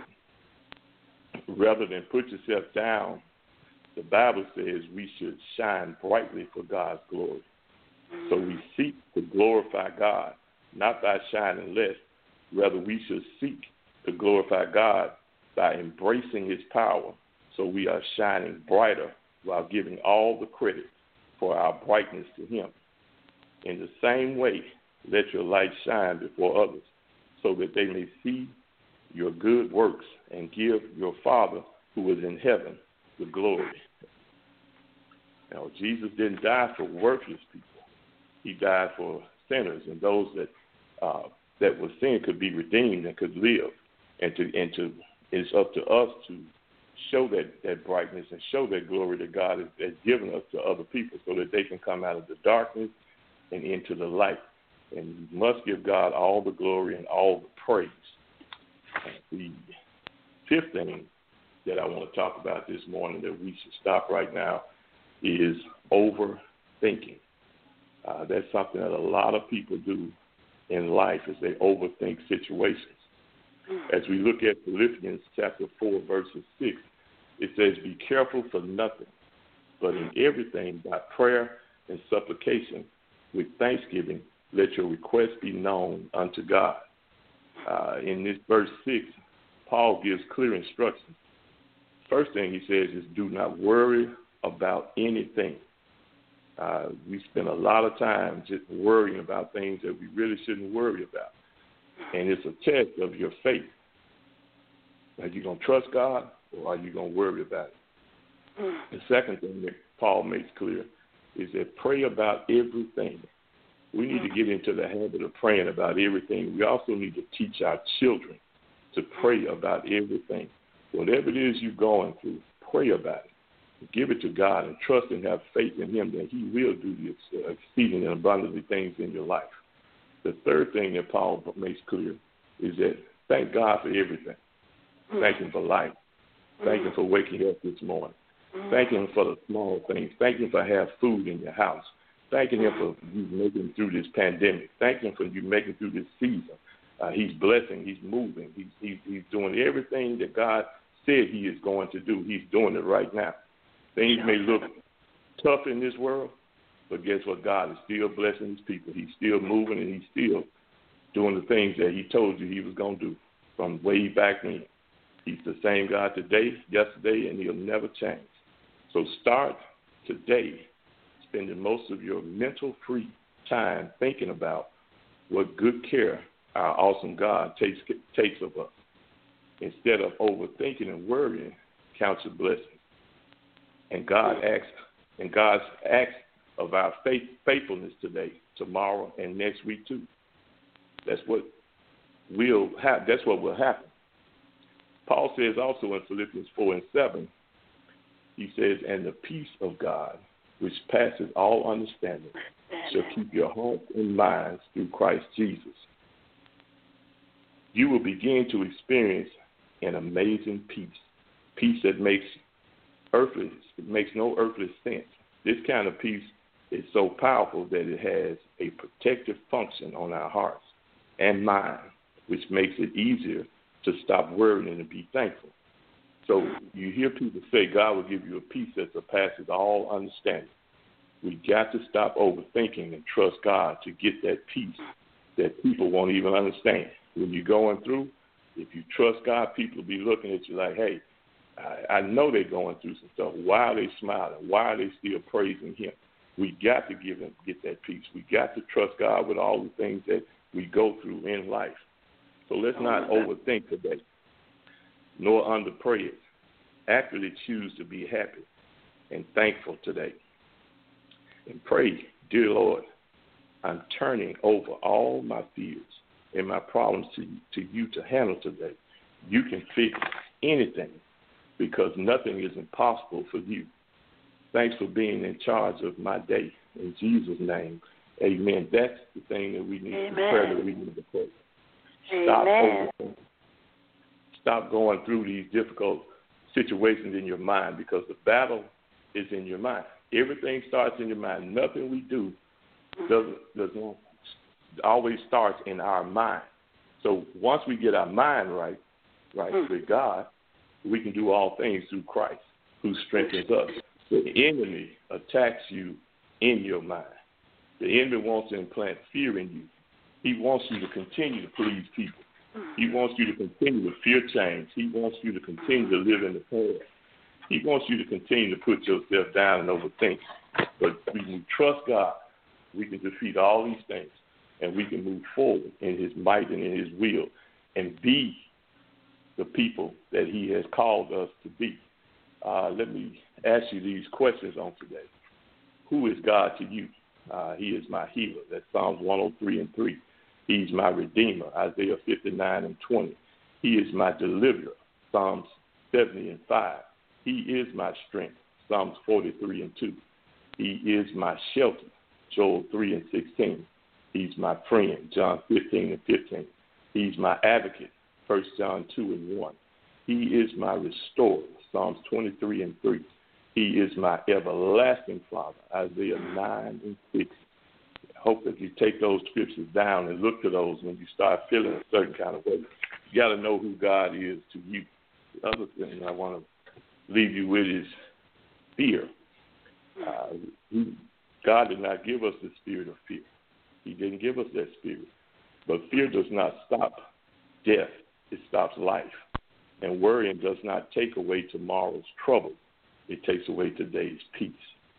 rather than put yourself down, the Bible says we should shine brightly for God's glory. So we seek to glorify God, not by shining less. Rather, we should seek to glorify God by embracing his power, so we are shining brighter while giving all the credit for our brightness to him. In the same way, let your light shine before others, so that they may see your good works and give your Father who is in heaven the glory. Now, Jesus didn't die for worthless people. He died for sinners and those that uh, that were sin could be redeemed and could live. And to and to it's up to us to show that, that brightness and show that glory that God has, has given us to other people, so that they can come out of the darkness and into the light. And we must give God all the glory and all the praise. The fifth thing that I want to talk about this morning that we should stop right now is overthinking. Uh, that's something that a lot of people do in life, is they overthink situations. As we look at Philippians chapter four, verses six, it says, "Be careful for nothing, but in everything by prayer and supplication with thanksgiving, let your requests be known unto God." Uh, in this verse six, Paul gives clear instructions. First thing he says is, do not worry about anything. Uh, we spend a lot of time just worrying about things that we really shouldn't worry about. And it's a test of your faith. Are you going to trust God, or are you going to worry about it? The second thing that Paul makes clear is that pray about everything. We need to get into the habit of praying about everything. We also need to teach our children to pray about everything. Whatever it is you're going through, pray about it. Give it to God and trust and have faith in him that he will do the uh, exceeding and abundantly things in your life. The third thing that Paul makes clear is that thank God for everything. Thank him for life. Thank him for waking up this morning. Thank him for the small things. Thank him for having food in your house. Thanking him for you making it through this pandemic. Thank him for you making it through this season. Uh, he's blessing. He's moving. He's, he's, he's doing everything that God said he is going to do. He's doing it right now. Things may look tough in this world, but guess what? God is still blessing his people. He's still moving, and he's still doing the things that he told you he was going to do from way back then. He's the same God today, yesterday, and he'll never change. So start today spending most of your mental free time thinking about what good care our awesome God takes takes of us. Instead of overthinking and worrying, count your blessings. And God asks, and God's acts of our faith, faithfulness today, tomorrow, and next week too. That's what will happen. That's what will happen. Paul says also in Philippians four and seven, he says, "And the peace of God, which passes all understanding, shall keep your hearts and minds through Christ Jesus." You will begin to experience an amazing peace, peace that makes earthly makes no earthly sense. This kind of peace is so powerful that it has a protective function on our hearts and mind, which makes it easier to stop worrying and to be thankful. So you hear people say God will give you a peace that surpasses all understanding. We got to stop overthinking and trust God to get that peace that people won't even understand. When you're going through, if you trust God, people will be looking at you like, hey, I, I know they're going through some stuff. Why are they smiling? Why are they still praising him? We got to give them, get that peace. We got to trust God with all the things that we go through in life. So let's not overthink today, nor underpray it. Actively choose to be happy and thankful today. And pray, dear Lord, I'm turning over all my fears and my problems to, to you to handle today. You can fix anything because nothing is impossible for you. Thanks for being in charge of my day. In Jesus' name, amen. That's the thing that we need, amen. The prayer that we need to pray. Stop overthinking. Stop going through these difficult situations in your mind because the battle is in your mind. Everything starts in your mind. Nothing we do doesn't, doesn't always starts in our mind. So once we get our mind right, right mm. with God, we can do all things through Christ, who strengthens us. The enemy attacks you in your mind. The enemy wants to implant fear in you. He wants you to continue to please people. He wants you to continue to fear change. He wants you to continue to live in the past. He wants you to continue to put yourself down and overthink. But when we trust God, we can defeat all these things, and we can move forward in his might and in his will and be the people that he has called us to be. Uh, let me ask you these questions on today. Who is God to you? Uh, he is my healer. That's Psalms one oh three and three. He's my redeemer. Isaiah fifty-nine and twenty. He is my deliverer. Psalms seventy and five. He is my strength. Psalms forty-three and two. He is my shelter. Joel three and sixteen. He's my friend. John fifteen and fifteen. He's my advocate. First John two and one. He is my restorer. Psalms twenty-three and three. He is my everlasting Father. Isaiah nine and six. I hope that you take those scriptures down and look to those when you start feeling a certain kind of way. You got to know who God is to you. The other thing I want to leave you with is fear. Uh, he, God did not give us the spirit of fear. He didn't give us that spirit. But fear does not stop death. It stops life. And worrying does not take away tomorrow's trouble. It takes away today's peace.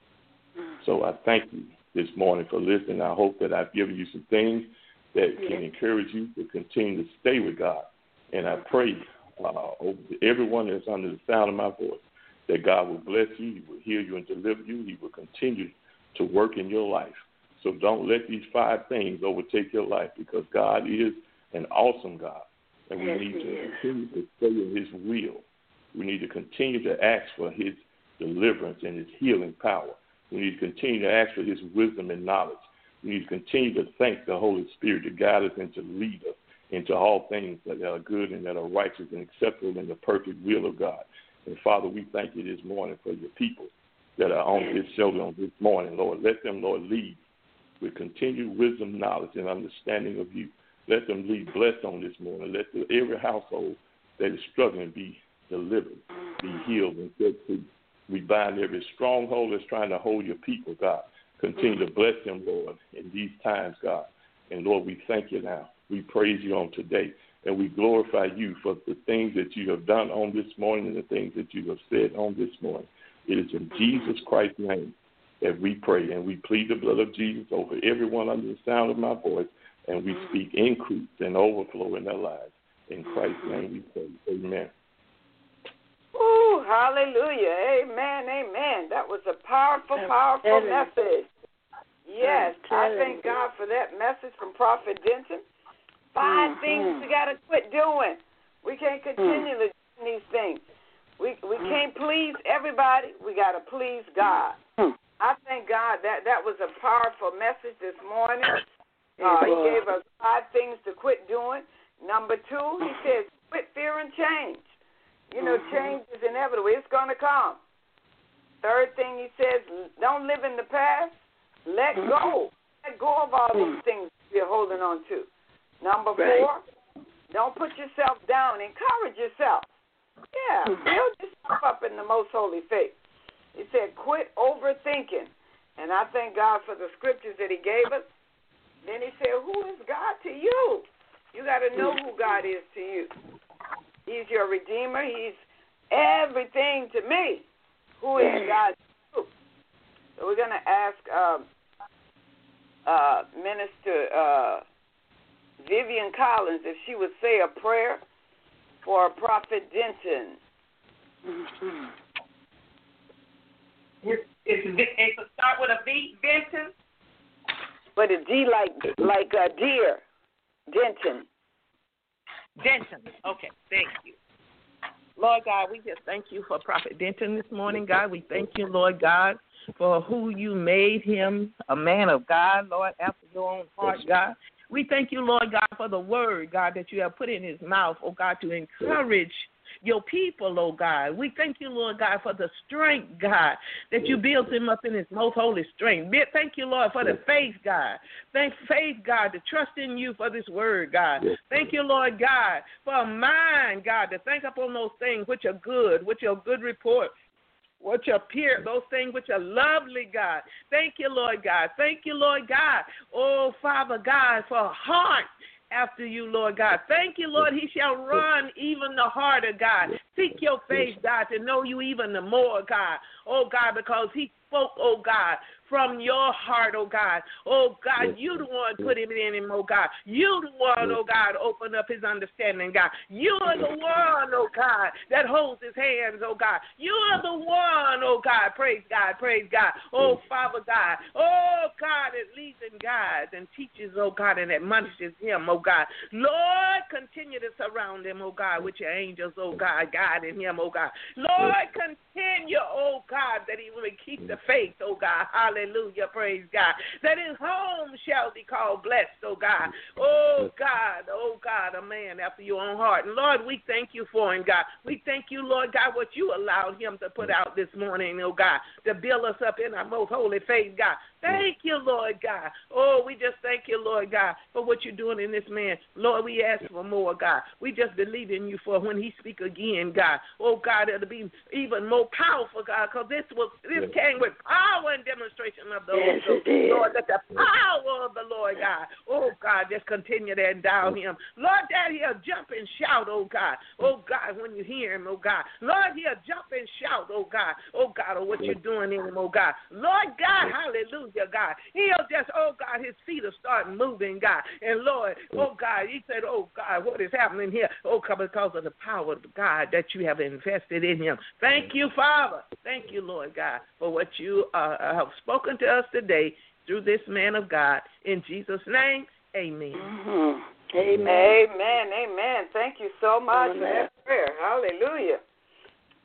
So I thank you this morning for listening. I hope that I've given you some things that can encourage you to continue to stay with God. And I pray uh, over everyone that's under the sound of my voice that God will bless you, He will heal you and deliver you. He will continue to work in your life. So don't let these five things overtake your life because God is an awesome God. And we yes, need to is. continue to stay in His will. We need to continue to ask for His deliverance and his healing power. We need to continue to ask for his wisdom and knowledge. We need to continue to thank the Holy Spirit to guide us and to lead us into all things that are good and that are righteous and acceptable in the perfect will of God. And, Father, we thank you this morning for your people that are on this show on this morning, Lord. Let them, Lord, lead with continued wisdom, knowledge, and understanding of you. Let them lead blessed on this morning. Let the, every household that is struggling be delivered, be healed, and set free. We bind every stronghold that's trying to hold your people, God. Continue to bless them, Lord, in these times, God. And, Lord, we thank you now. We praise you on today. And we glorify you for the things that you have done on this morning and the things that you have said on this morning. It is in Jesus Christ's name that we pray. And we plead the blood of Jesus over everyone under the sound of my voice. And we speak increase and overflow in their lives. In Christ's name we pray. Amen. Ooh, hallelujah. Amen, amen. That was a powerful, powerful message. Yes, I thank God for that message from Prophet Denton. Five mm-hmm. things we got to quit doing. We can't continue mm. doing these things. We we mm. can't please everybody. We got to please God. Mm. I thank God that that was a powerful message this morning. Uh, he gave us five things to quit doing. Number two, he says, quit fear and change. You know, mm-hmm. change is inevitable. It's going to come. Third thing he says, don't live in the past. Let mm-hmm. go. Let go of all mm-hmm. these things you're holding on to. Number right. four, don't put yourself down. Encourage yourself. Yeah, build yourself up in the most holy faith. He said, quit overthinking. And I thank God for the scriptures that he gave us. Then he said, who is God to you? You got to know who God is to you. He's your Redeemer. He's everything to me. Who is God to you? So we're going to ask um, uh, Minister uh, Vivian Collins if she would say a prayer for Prophet Denton. Mm-hmm. It's, it's, it's a start with a V, Denton? But a D like like a deer. Denton. Denton. Okay, thank you. Lord God, we just thank you for Prophet Denton this morning, God. We thank you, Lord God, for who you made him, a man of God, Lord, after your own heart, God. We thank you, Lord God, for the word, God, that you have put in his mouth, oh God, to encourage your people, oh God. We thank you, Lord God, for the strength, God, that you built him up in his most holy strength. Thank you, Lord, for the faith, God. Thank faith, God, to trust in you for this word, God. Thank you, Lord God, for a mind, God, to think upon those things which are good, which are good report, which appear, those things which are lovely, God. Thank you, Lord God. Thank you, Lord God. Oh, Father God, for a heart after you, Lord God. Thank you, Lord. He shall run even the harder, God. Seek your face, God, to know you even the more, God. Oh, God, because he spoke, oh, God, from your heart, oh God. Oh God, you the one put him in him, oh God. You the one, oh God, open up his understanding, God. You are the one, oh God, that holds his hands, oh God. You are the one, oh God, praise God, praise God. Oh Father God, oh God, that leads and guides and teaches, oh God, and admonishes him, oh God. Lord, continue to surround him, oh God, with your angels, oh God, guiding him, oh God. Lord, continue, oh God, that he will keep the faith, oh God. Hallelujah. Hallelujah, praise God. That his home shall be called blessed, oh God. Oh God, oh God, a man after your own heart. And Lord, we thank you for him, God. We thank you, Lord God, what you allowed him to put out this morning, oh God, to build us up in our most holy faith, God. Thank you, Lord God. Oh, we just thank you, Lord God, for what you're doing in this man. Lord, we ask for more, God. We just believe in you for when he speak again, God. Oh, God, it'll be even more powerful, God, because this was this came with power and demonstration of the Holy Ghost. Lord, let the power of the Lord, God, oh, God, just continue to endow him. Lord, that he'll jump and shout, oh, God. Oh, God, when you hear him, oh, God. Lord, he'll jump and shout, oh, God. Oh, God, oh, what you're doing in him, oh, God. Lord God, hallelujah. God, he'll just, oh God, his feet will start moving, God. And Lord, oh God, he said, oh God, what is happening here? Oh God, because of the power of God that you have invested in him. Thank you, Father. Thank you, Lord God, for what you uh, have spoken to us today through this man of God. In Jesus' name, amen. Mm-hmm. Amen. Amen. Amen. Thank you so much amen. For that prayer. Hallelujah.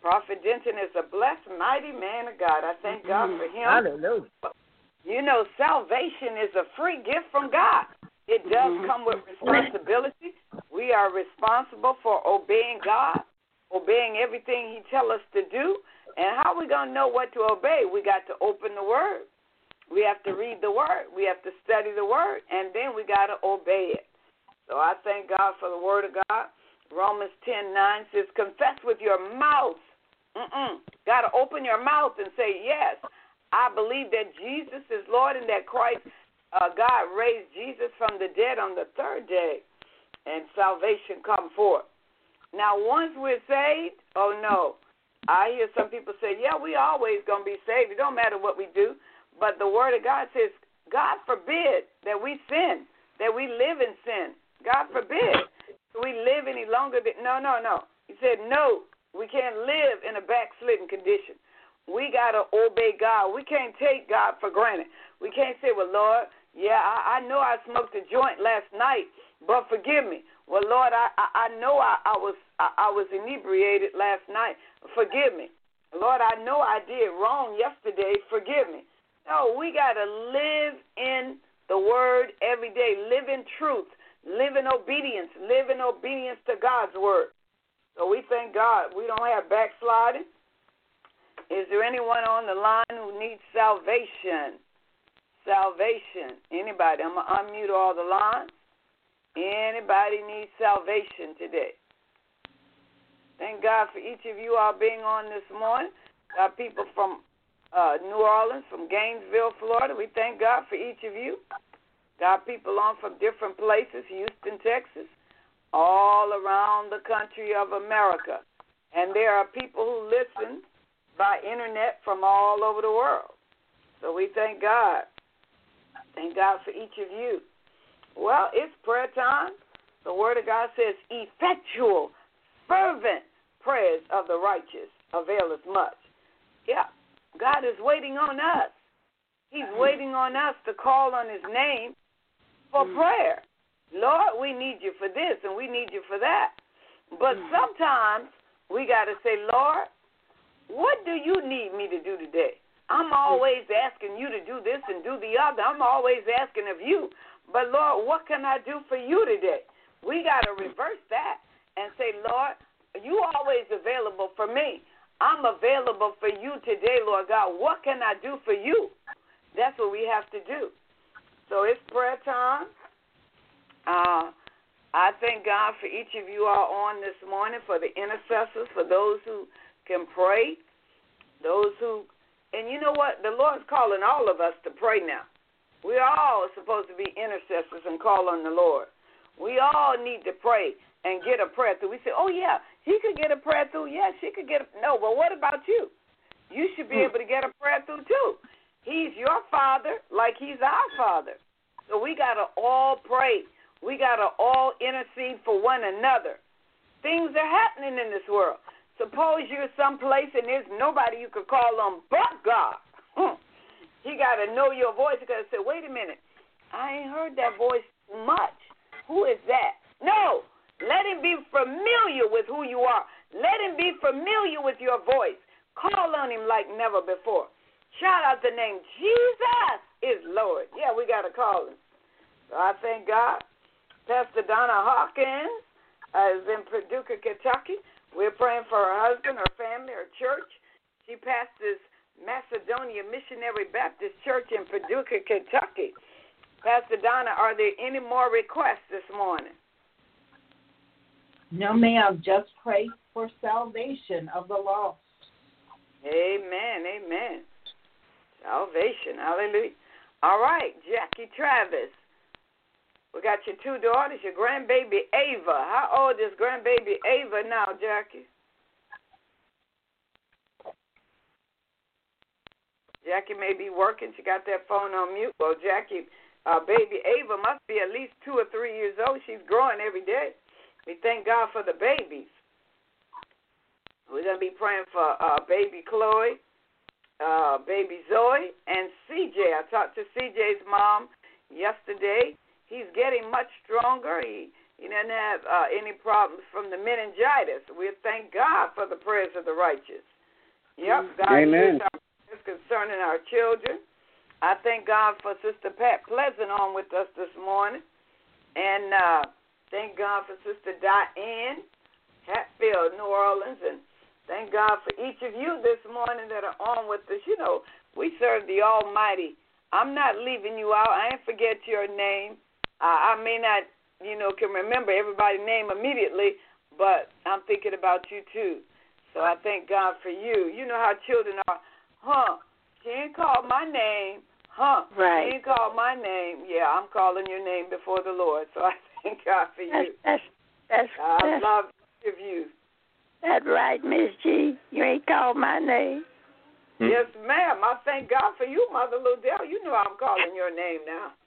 Prophet Denton is a blessed, mighty man of God. I thank God for him. Hallelujah. You know, salvation is a free gift from God. It does come with responsibility. We are responsible for obeying God, obeying everything he tells us to do. And how are we going to know what to obey? We got to open the Word. We have to read the Word. We have to study the Word. And then we got to obey it. So I thank God for the Word of God. Romans ten nine says, confess with your mouth. Mm-mm. Got to open your mouth and say, yes, I believe that Jesus is Lord and that Christ, uh, God raised Jesus from the dead on the third day. And salvation come forth. Now, once we're saved, oh, no. I hear some people say, yeah, we always going to be saved. It don't matter what we do. But the Word of God says, God forbid that we sin, that we live in sin. God forbid that we live any longer. Than, no, no, no. He said, no, we can't live in a backslidden condition. We got to obey God. We can't take God for granted. We can't say, well, Lord, yeah, I, I know I smoked a joint last night, but forgive me. Well, Lord, I, I, I know I, I was I, I was inebriated last night. Forgive me. Lord, I know I did wrong yesterday. Forgive me. No, we got to live in the Word every day. Live in truth. Live in obedience. Live in obedience to God's Word. So we thank God we don't have backsliding. Is there anyone on the line who needs salvation? Salvation. Anybody? I'm going to unmute all the lines. Anybody needs salvation today? Thank God for each of you all being on this morning. Got people from uh, New Orleans, from Gainesville, Florida. We thank God for each of you. Got people on from different places, Houston, Texas, all around the country of America. And there are people who listen by internet from all over the world. So we thank God. Thank God for each of you. Well, it's prayer time. The Word of God says, effectual, fervent prayers of the righteous availeth much. Yeah, God is waiting on us. He's waiting on us to call on his name for prayer. Lord, we need you for this and we need you for that. But sometimes we got to say, Lord, what do you need me to do today? I'm always asking you to do this and do the other. I'm always asking of you. But, Lord, what can I do for you today? We got to reverse that and say, Lord, you always available for me. I'm available for you today, Lord God. What can I do for you? That's what we have to do. So it's prayer time. Uh, I thank God for each of you all on this morning, for the intercessors, for those who can pray, those who, and you know what? The Lord's calling all of us to pray now. We all are supposed to be intercessors and call on the Lord. We all need to pray and get a prayer through. We say, oh, yeah, he could get a prayer through. Yeah, she could get a, no, but what about you? You should be able to get a prayer through, too. He's your Father like he's our Father. So we got to all pray. We got to all intercede for one another. Things are happening in this world. Suppose you're someplace and there's nobody you could call on but God. Hmm. He got to know your voice. He got to say, wait a minute, I ain't heard that voice much. Who is that? No, let him be familiar with who you are. Let him be familiar with your voice. Call on him like never before. Shout out the name, Jesus is Lord. Yeah, we got to call him. So I thank God. Pastor Donna Hawkins uh, is in Paducah, Kentucky. We're praying for her husband, her family, her church. She pastors Macedonia Missionary Baptist Church in Paducah, Kentucky. Pastor Donna, are there any more requests this morning? No, ma'am. Just pray for salvation of the lost. Amen, amen. Salvation, hallelujah. All right, Jackie Travis. We got your two daughters, your grandbaby Ava. How old is grandbaby Ava now, Jackie? Jackie may be working. She got that phone on mute. Well, Jackie, uh, baby Ava must be at least two or three years old. She's growing every day. We thank God for the babies. We're going to be praying for uh, baby Chloe, uh, baby Zoe, and C J. I talked to C J's mom yesterday. He's getting much stronger. He, you know, doesn't have uh, any problems from the meningitis. We thank God for the prayers of the righteous. Yep, God Amen. hears our prayers concerning our children. I thank God for Sister Pat Pleasant on with us this morning. And uh, thank God for Sister Diane Hatfield, New Orleans. And thank God for each of you this morning that are on with us. You know, we serve the Almighty. I'm not leaving you out. I ain't forget your name. Uh, I may not, you know, can remember everybody's name immediately, but I'm thinking about you too. So I thank God for you. You know how children are, huh? She ain't called my name, huh? Right. She ain't called my name. Yeah, I'm calling your name before the Lord. So I thank God for you. That's that's that's, I that's love each of you. That's right, Miss G. You ain't called my name. Hmm. Yes, ma'am. I thank God for you, Mother Ludell. You know I'm calling your name now.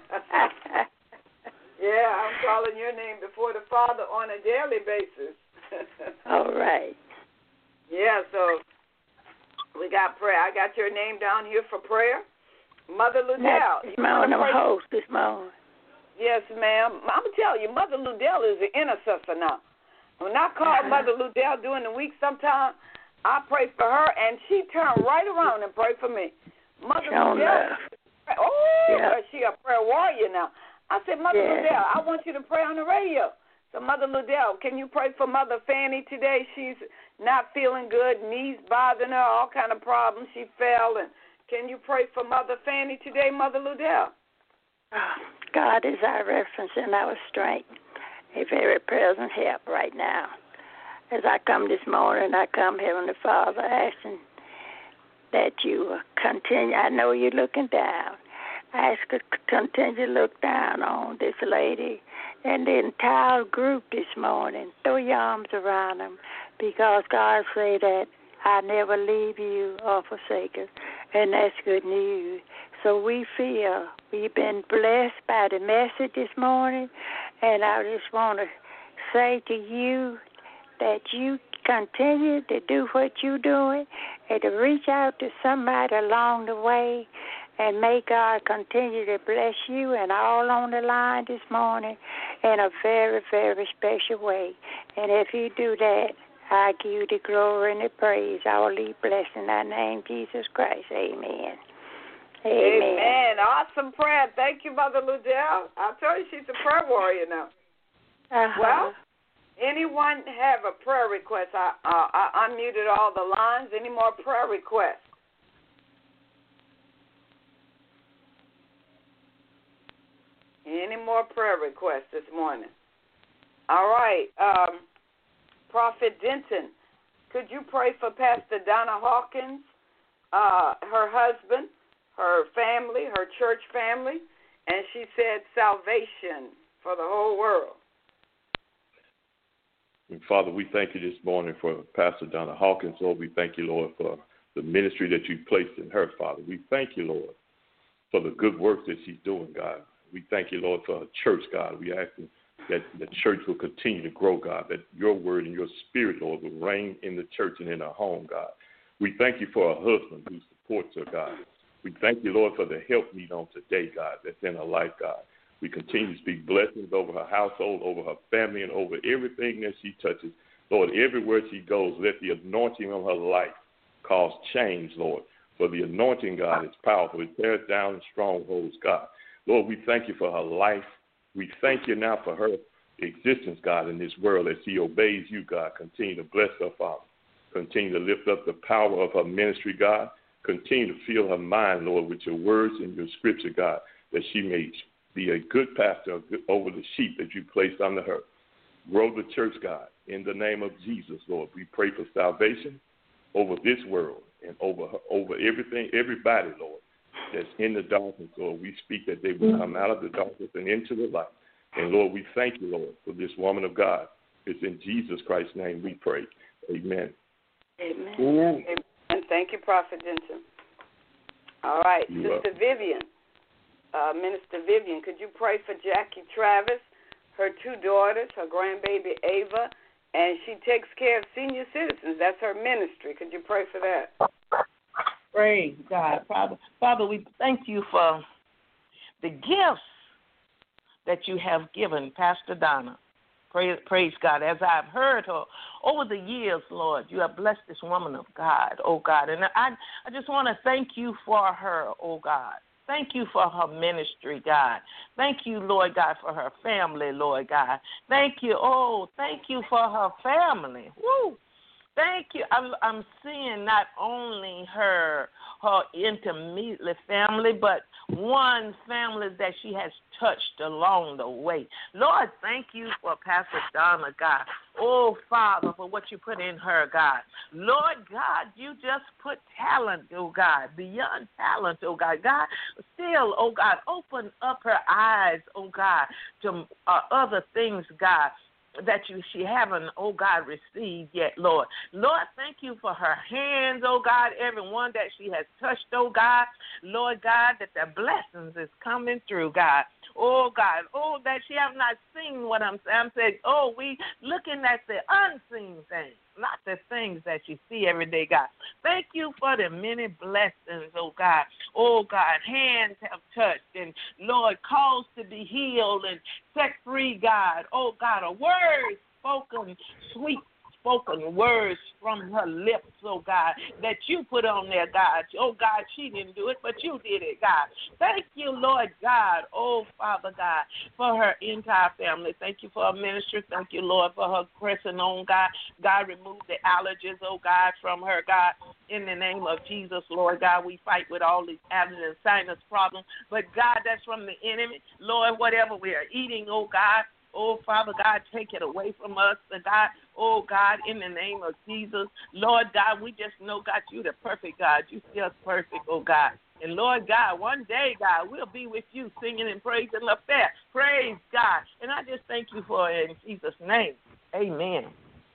Yeah, I'm calling your name before the Father on a daily basis. All right. Yeah, so we got prayer. I got your name down here for prayer. Mother Ludell. This morning, I'm a host this morning. Yes, ma'am. I'm going to tell you, Mother Ludell is an intercessor now. When I call Uh-huh. Mother Ludell during the week sometime, I pray for her, and she turned right around and prayed for me. Mother Show Ludell, love. oh, Yeah. she a prayer warrior now. I said, Mother Yeah. Ludell, I want you to pray on the radio. So, Mother Ludell, can you pray for Mother Fanny today? She's not feeling good, knees bothering her, all kind of problems. She fell, and can you pray for Mother Fanny today, Mother Ludell? Oh, God is our reference and our strength, a very present help right now. As I come this morning, I come, Heavenly Father, asking that you continue. I know you're looking down. I ask you to continue to look down on this lady and the entire group this morning. Throw your arms around them, because God said that I never leave you or forsake us, and that's good news. So we feel we've been blessed by the message this morning, and I just want to say to you that you continue to do what you're doing and to reach out to somebody along the way, and may God continue to bless you and all on the line this morning in a very, very special way. And if you do that, I give you the glory and the praise. I will leave blessing in thy name, Jesus Christ. Amen. Amen. Amen. Awesome prayer. Thank you, Mother Ludell. I told you she's a prayer warrior now. Uh-huh. Well, anyone have a prayer request? I, uh, I unmuted all the lines. Any more prayer requests? Any more prayer requests this morning? All right. Um, Prophet Denton, could you pray for Pastor Donna Hawkins, uh, her husband, her family, her church family? And she said salvation for the whole world. And Father, we thank you this morning for Pastor Donna Hawkins. Lord, we thank you, Lord, for the ministry that you've placed in her, Father. We thank you, Lord, for the good work that she's doing, God. We thank you, Lord, for her church, God. We ask that the church will continue to grow, God, that your word and your spirit, Lord, will reign in the church and in her home, God. We thank you for her husband who supports her, God. We thank you, Lord, for the help meet on today, God, that's in her life, God. We continue to speak blessings over her household, over her family, and over everything that she touches. Lord, everywhere she goes, let the anointing of her life cause change, Lord. For the anointing, God, is powerful. It tears down strongholds, God. Lord, we thank you for her life. We thank you now for her existence, God, in this world as she obeys you, God. Continue to bless her, Father. Continue to lift up the power of her ministry, God. Continue to fill her mind, Lord, with your words and your scripture, God, that she may be a good pastor over the sheep that you placed under her. Grow the church, God, in the name of Jesus, Lord. We pray for salvation over this world and over over everything, everybody, Lord, that's in the darkness, Lord. We speak that they will come out of the darkness and into the light. And, Lord, we thank you, Lord, for this woman of God. It's in Jesus Christ's name we pray. Amen. Amen. Amen. And thank you, Prophet Denton. All right, You Sister are. Vivian, uh, Minister Vivian, could you pray for Jackie Travis, her two daughters, her grandbaby Ava, and she takes care of senior citizens. That's her ministry. Could you pray for that? Praise God. Father, Father, we thank you for the gifts that you have given Pastor Donna. Praise, praise God. As I've heard her over the years, Lord, you have blessed this woman of God, oh God. And I, I just want to thank you for her, oh God. Thank you for her ministry, God. Thank you, Lord God, for her family, Lord God. Thank you. Oh, thank you for her family. Woo. Thank you. I'm, I'm seeing not only her, her intimate family, but one family that she has touched along the way. Lord, thank you for Pastor Donna, God. Oh, Father, for what you put in her, God. Lord God, you just put talent, oh God, beyond talent, oh God. God, still, oh God, open up her eyes, oh God, to uh, other things, God, that you she haven't, oh God, received yet, Lord. Lord, thank you for her hands, oh God, everyone that she has touched, oh God. Lord God, that the blessings is coming through, God. Oh God, oh, that she have not seen what I'm saying. I'm saying, oh, we looking at the unseen things, not the things that you see every day, God. Thank you for the many blessings, oh God. Oh God, hands have touched and Lord, caused to be healed and set free, God. Oh God, a word spoken, sweet spoken words from her lips, oh God, that you put on there, God. Oh God, she didn't do it, but you did it, God. Thank you, Lord God, oh Father God, for her entire family. Thank you for her ministry. Thank you, Lord, for her pressing on, God. God, remove the allergies, oh God, from her, God. In the name of Jesus, Lord God, we fight with all these allergies and sinus problems. But God, that's from the enemy. Lord, whatever we are eating, oh God, oh, Father God, take it away from us, God. Oh, God, in the name of Jesus. Lord God, we just know, God, you the perfect God. You still perfect, oh, God. And, Lord God, one day, God, we'll be with you singing and praising the fair. Praise God. And I just thank you for it in Jesus' name. Amen.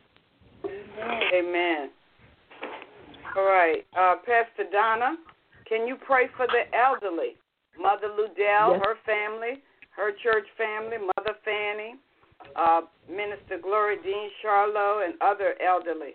Amen. All right. Uh, Pastor Donna, can you pray for the elderly? Mother Ludell, yes. Her family, her church family, Mother Fanny, uh, Minister Gloria Dean Charlo, and other elderly.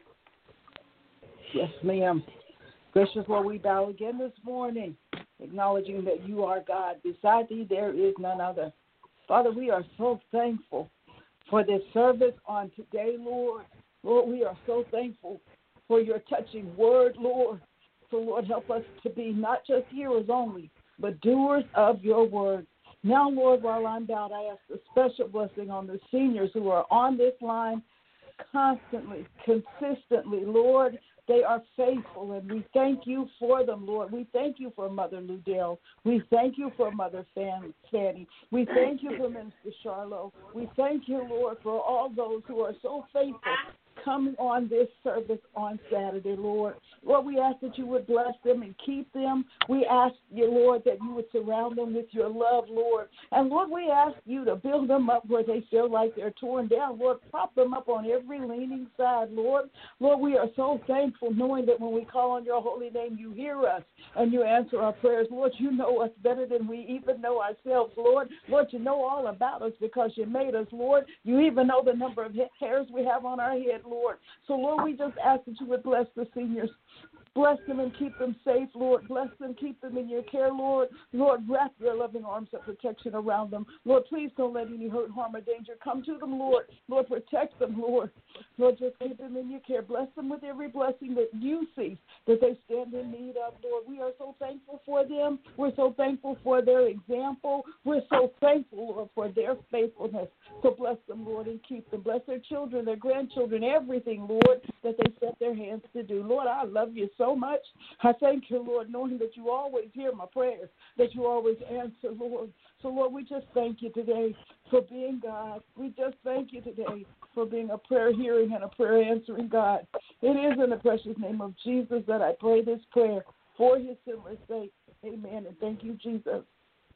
Yes, ma'am. Gracious Lord, we bow again this morning, acknowledging that you are God. Beside thee, there is none other. Father, we are so thankful for this service on today, Lord. Lord, we are so thankful for your touching word, Lord. So, Lord, help us to be not just hearers only, but doers of your word. Now, Lord, while I'm bowed, I ask a special blessing on the seniors who are on this line constantly, consistently. Lord, they are faithful, and we thank you for them, Lord. We thank you for Mother Ludell. We thank you for Mother Fanny. We thank you for Minister Charlo. We thank you, Lord, for all those who are so faithful coming on this service on Saturday, Lord. Lord, we ask that you would bless them and keep them. We ask you, Lord, that you would surround them with your love, Lord. And, Lord, we ask you to build them up where they feel like they're torn down. Lord, prop them up on every leaning side, Lord. Lord, we are so thankful knowing that when we call on your holy name, you hear us and you answer our prayers. Lord, you know us better than we even know ourselves, Lord. Lord, you know all about us because you made us, Lord. You even know the number of hairs we have on our head, Lord. So, Lord, we just ask that you would bless the seniors. Bless them and keep them safe, Lord. Bless them, keep them in your care, Lord. Lord, wrap your loving arms of protection around them. Lord, please don't let any hurt, harm, or danger come to them, Lord. Lord, protect them, Lord. Lord, just keep them in your care. Bless them with every blessing that you see that they stand in need of, Lord. We are so thankful for them. We're so thankful for their example. We're so thankful, Lord, for their faithfulness. So bless them, Lord, and keep them. Bless their children, their grandchildren, everything, Lord, that they set their hands to do. Lord, I love you so much. I thank you, Lord, knowing that you always hear my prayers, that you always answer, Lord. So, Lord, we just thank you today for being God. We just thank you today for being a prayer hearing and a prayer answering God. It is in the precious name of Jesus that I pray this prayer for his sinless sake. Amen. And thank you, Jesus.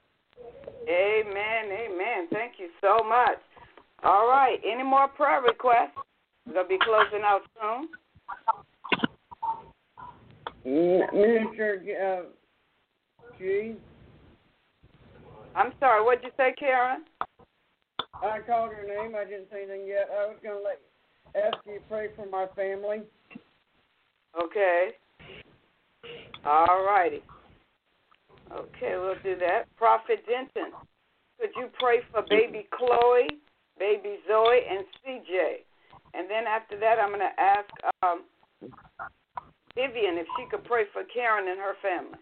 Amen. Amen. Thank you so much. All right. Any more prayer requests? We're going to be closing out soon. Minister uh, G. I'm sorry. What did you say, Karen? I called her name. I didn't say anything yet. I was going to let ask you to pray for my family. Okay. All righty. Okay, we'll do that. Prophet Denton, could you pray for baby Chloe baby Zoe, and C J. And then after that, I'm going to ask um, Vivian if she could pray for Karen and her family.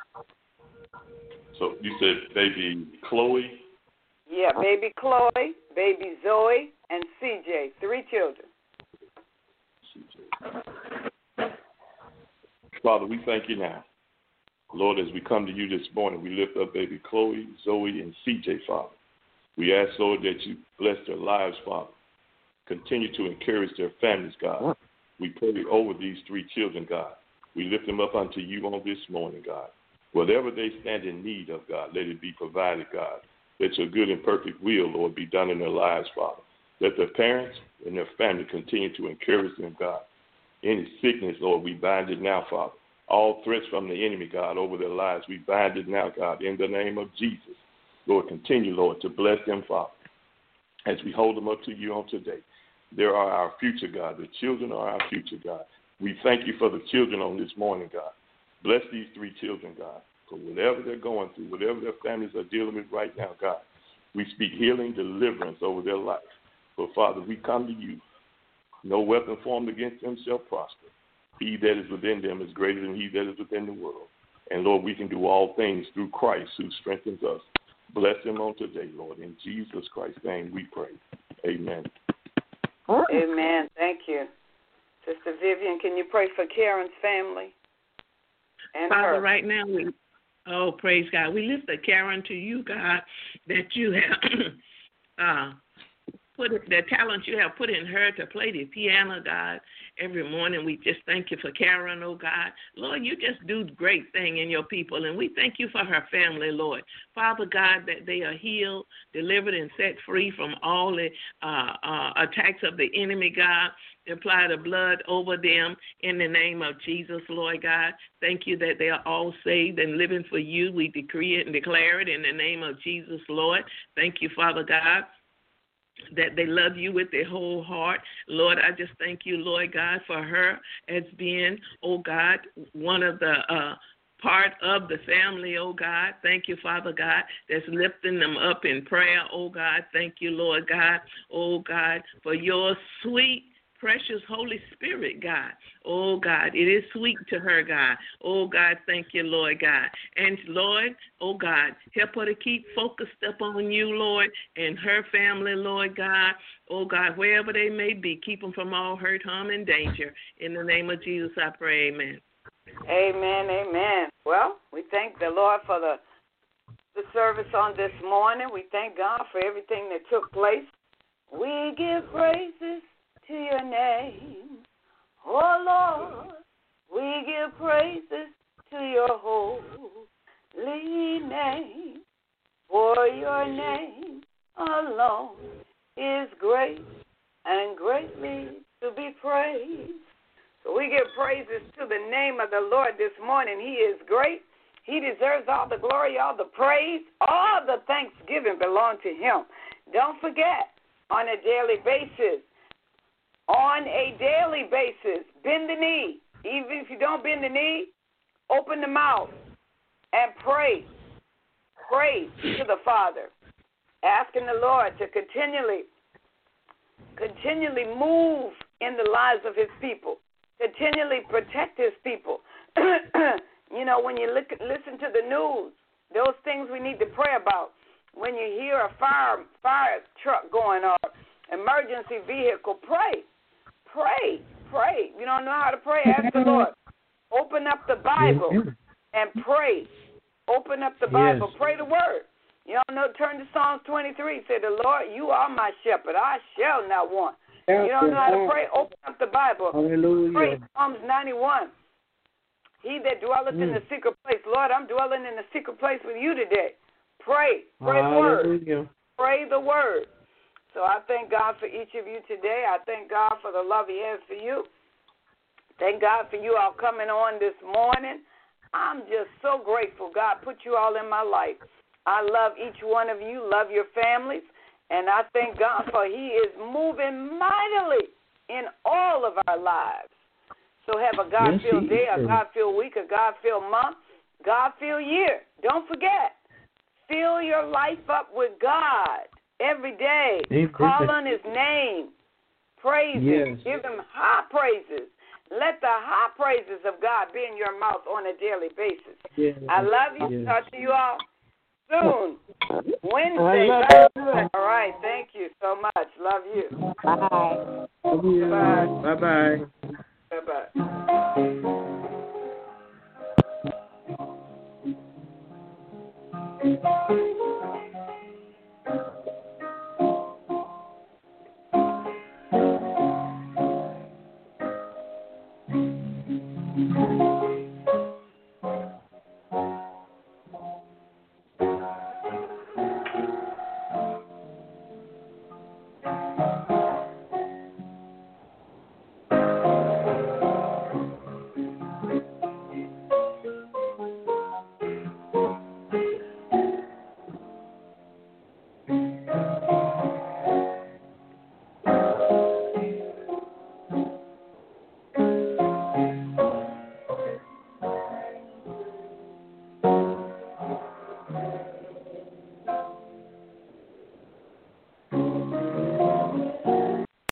So you said baby Chloe? Yeah, baby Chloe, baby Zoe, and C J, three children. Father, we thank you now. Lord, as we come to you this morning, we lift up baby Chloe, Zoe, and C J, Father. We ask, Lord, that you bless their lives, Father. Continue to encourage their families, God. We pray over these three children, God. We lift them up unto you on this morning, God. Whatever they stand in need of, God, let it be provided, God. Let your good and perfect will, Lord, be done in their lives, Father. Let their parents and their family continue to encourage them, God. Any sickness, Lord, we bind it now, Father. All threats from the enemy, God, over their lives, we bind it now, God, in the name of Jesus. Lord, continue, Lord, to bless them, Father, as we hold them up to you on today. They are our future, God. The children are our future, God. We thank you for the children on this morning, God. Bless these three children, God, for whatever they're going through, whatever their families are dealing with right now, God. We speak healing, deliverance over their life. But, Father, we come to you. No weapon formed against them shall prosper. He that is within them is greater than he that is within the world. And, Lord, we can do all things through Christ who strengthens us. Bless them on today, Lord. In Jesus Christ's name we pray. Amen. Amen. Thank you. Sister Vivian, can you pray for Karen's family? And Father, her? right now, we, oh, praise God. We lift the Karen to you, God, that you have uh, put the talent you have put in her to play the piano, God. Every morning we just thank you for Karen, oh God. Lord, you just do great thing in your people, and we thank you for her family, Lord. Father God, that they are healed, delivered, and set free from all the uh, uh, attacks of the enemy, God. Apply the blood over them in the name of Jesus, Lord God. Thank you that they are all saved and living for you. We decree it and declare it in the name of Jesus, Lord. Thank you, Father God, that they love you with their whole heart. Lord, I just thank you, Lord God, for her as being, oh God, one of the uh, part of the family, oh God. Thank you, Father God, that's lifting them up in prayer, oh God. Thank you, Lord God, oh God, for your sweet, precious Holy Spirit, God. Oh, God, it is sweet to her, God. Oh, God, thank you, Lord God. And, Lord, oh, God, help her to keep focused up on you, Lord, and her family, Lord God. Oh, God, wherever they may be, keep them from all hurt, harm, and danger. In the name of Jesus, I pray, amen. Amen, amen. Well, we thank the Lord for the, the service on this morning. We thank God for everything that took place. We give praises to your name, oh Lord, we give praises to your holy name, for your name alone is great and greatly to be praised. So we give praises to the name of the Lord this morning. He is great. He deserves all the glory, all the praise, all the thanksgiving belong to him. Don't forget, on a daily basis, On a daily basis, bend the knee. Even if you don't bend the knee, open the mouth and pray. Pray to the Father, asking the Lord to continually, continually move in the lives of his people, continually protect his people. You know, when you look, listen to the news, those things we need to pray about. When you hear a fire, fire truck going or emergency vehicle, pray. Pray, pray. You don't know how to pray? Ask the Lord. Open up the Bible and pray. Open up the Bible. Yes. Pray the word. You don't know, turn to Psalms twenty-three. Say, the Lord, you are my shepherd. I shall not want. You don't know how to pray? Open up the Bible. Hallelujah. Pray Psalms ninety-one. He that dwelleth mm. in the secret place. Lord, I'm dwelling in the secret place with you today. Pray. Pray Hallelujah. the word. Pray the word. So I thank God for each of you today. I thank God for the love he has for you. Thank God for you all coming on this morning. I'm just so grateful God put you all in my life. I love each one of you, love your families, and I thank God for he is moving mightily in all of our lives. So have a God-filled day, a God-filled week, a God-filled month, God-filled year. Don't forget, fill your life up with God every day. Amen. Call on his name. Praise yes. him. Give him high praises. Let the high praises of God be in your mouth on a daily basis. Yes. I love you. Yes. Talk to you all soon. Wednesday. All right. Thank you so much. Love you. Bye. Love you. Bye. Bye-bye. Bye-bye.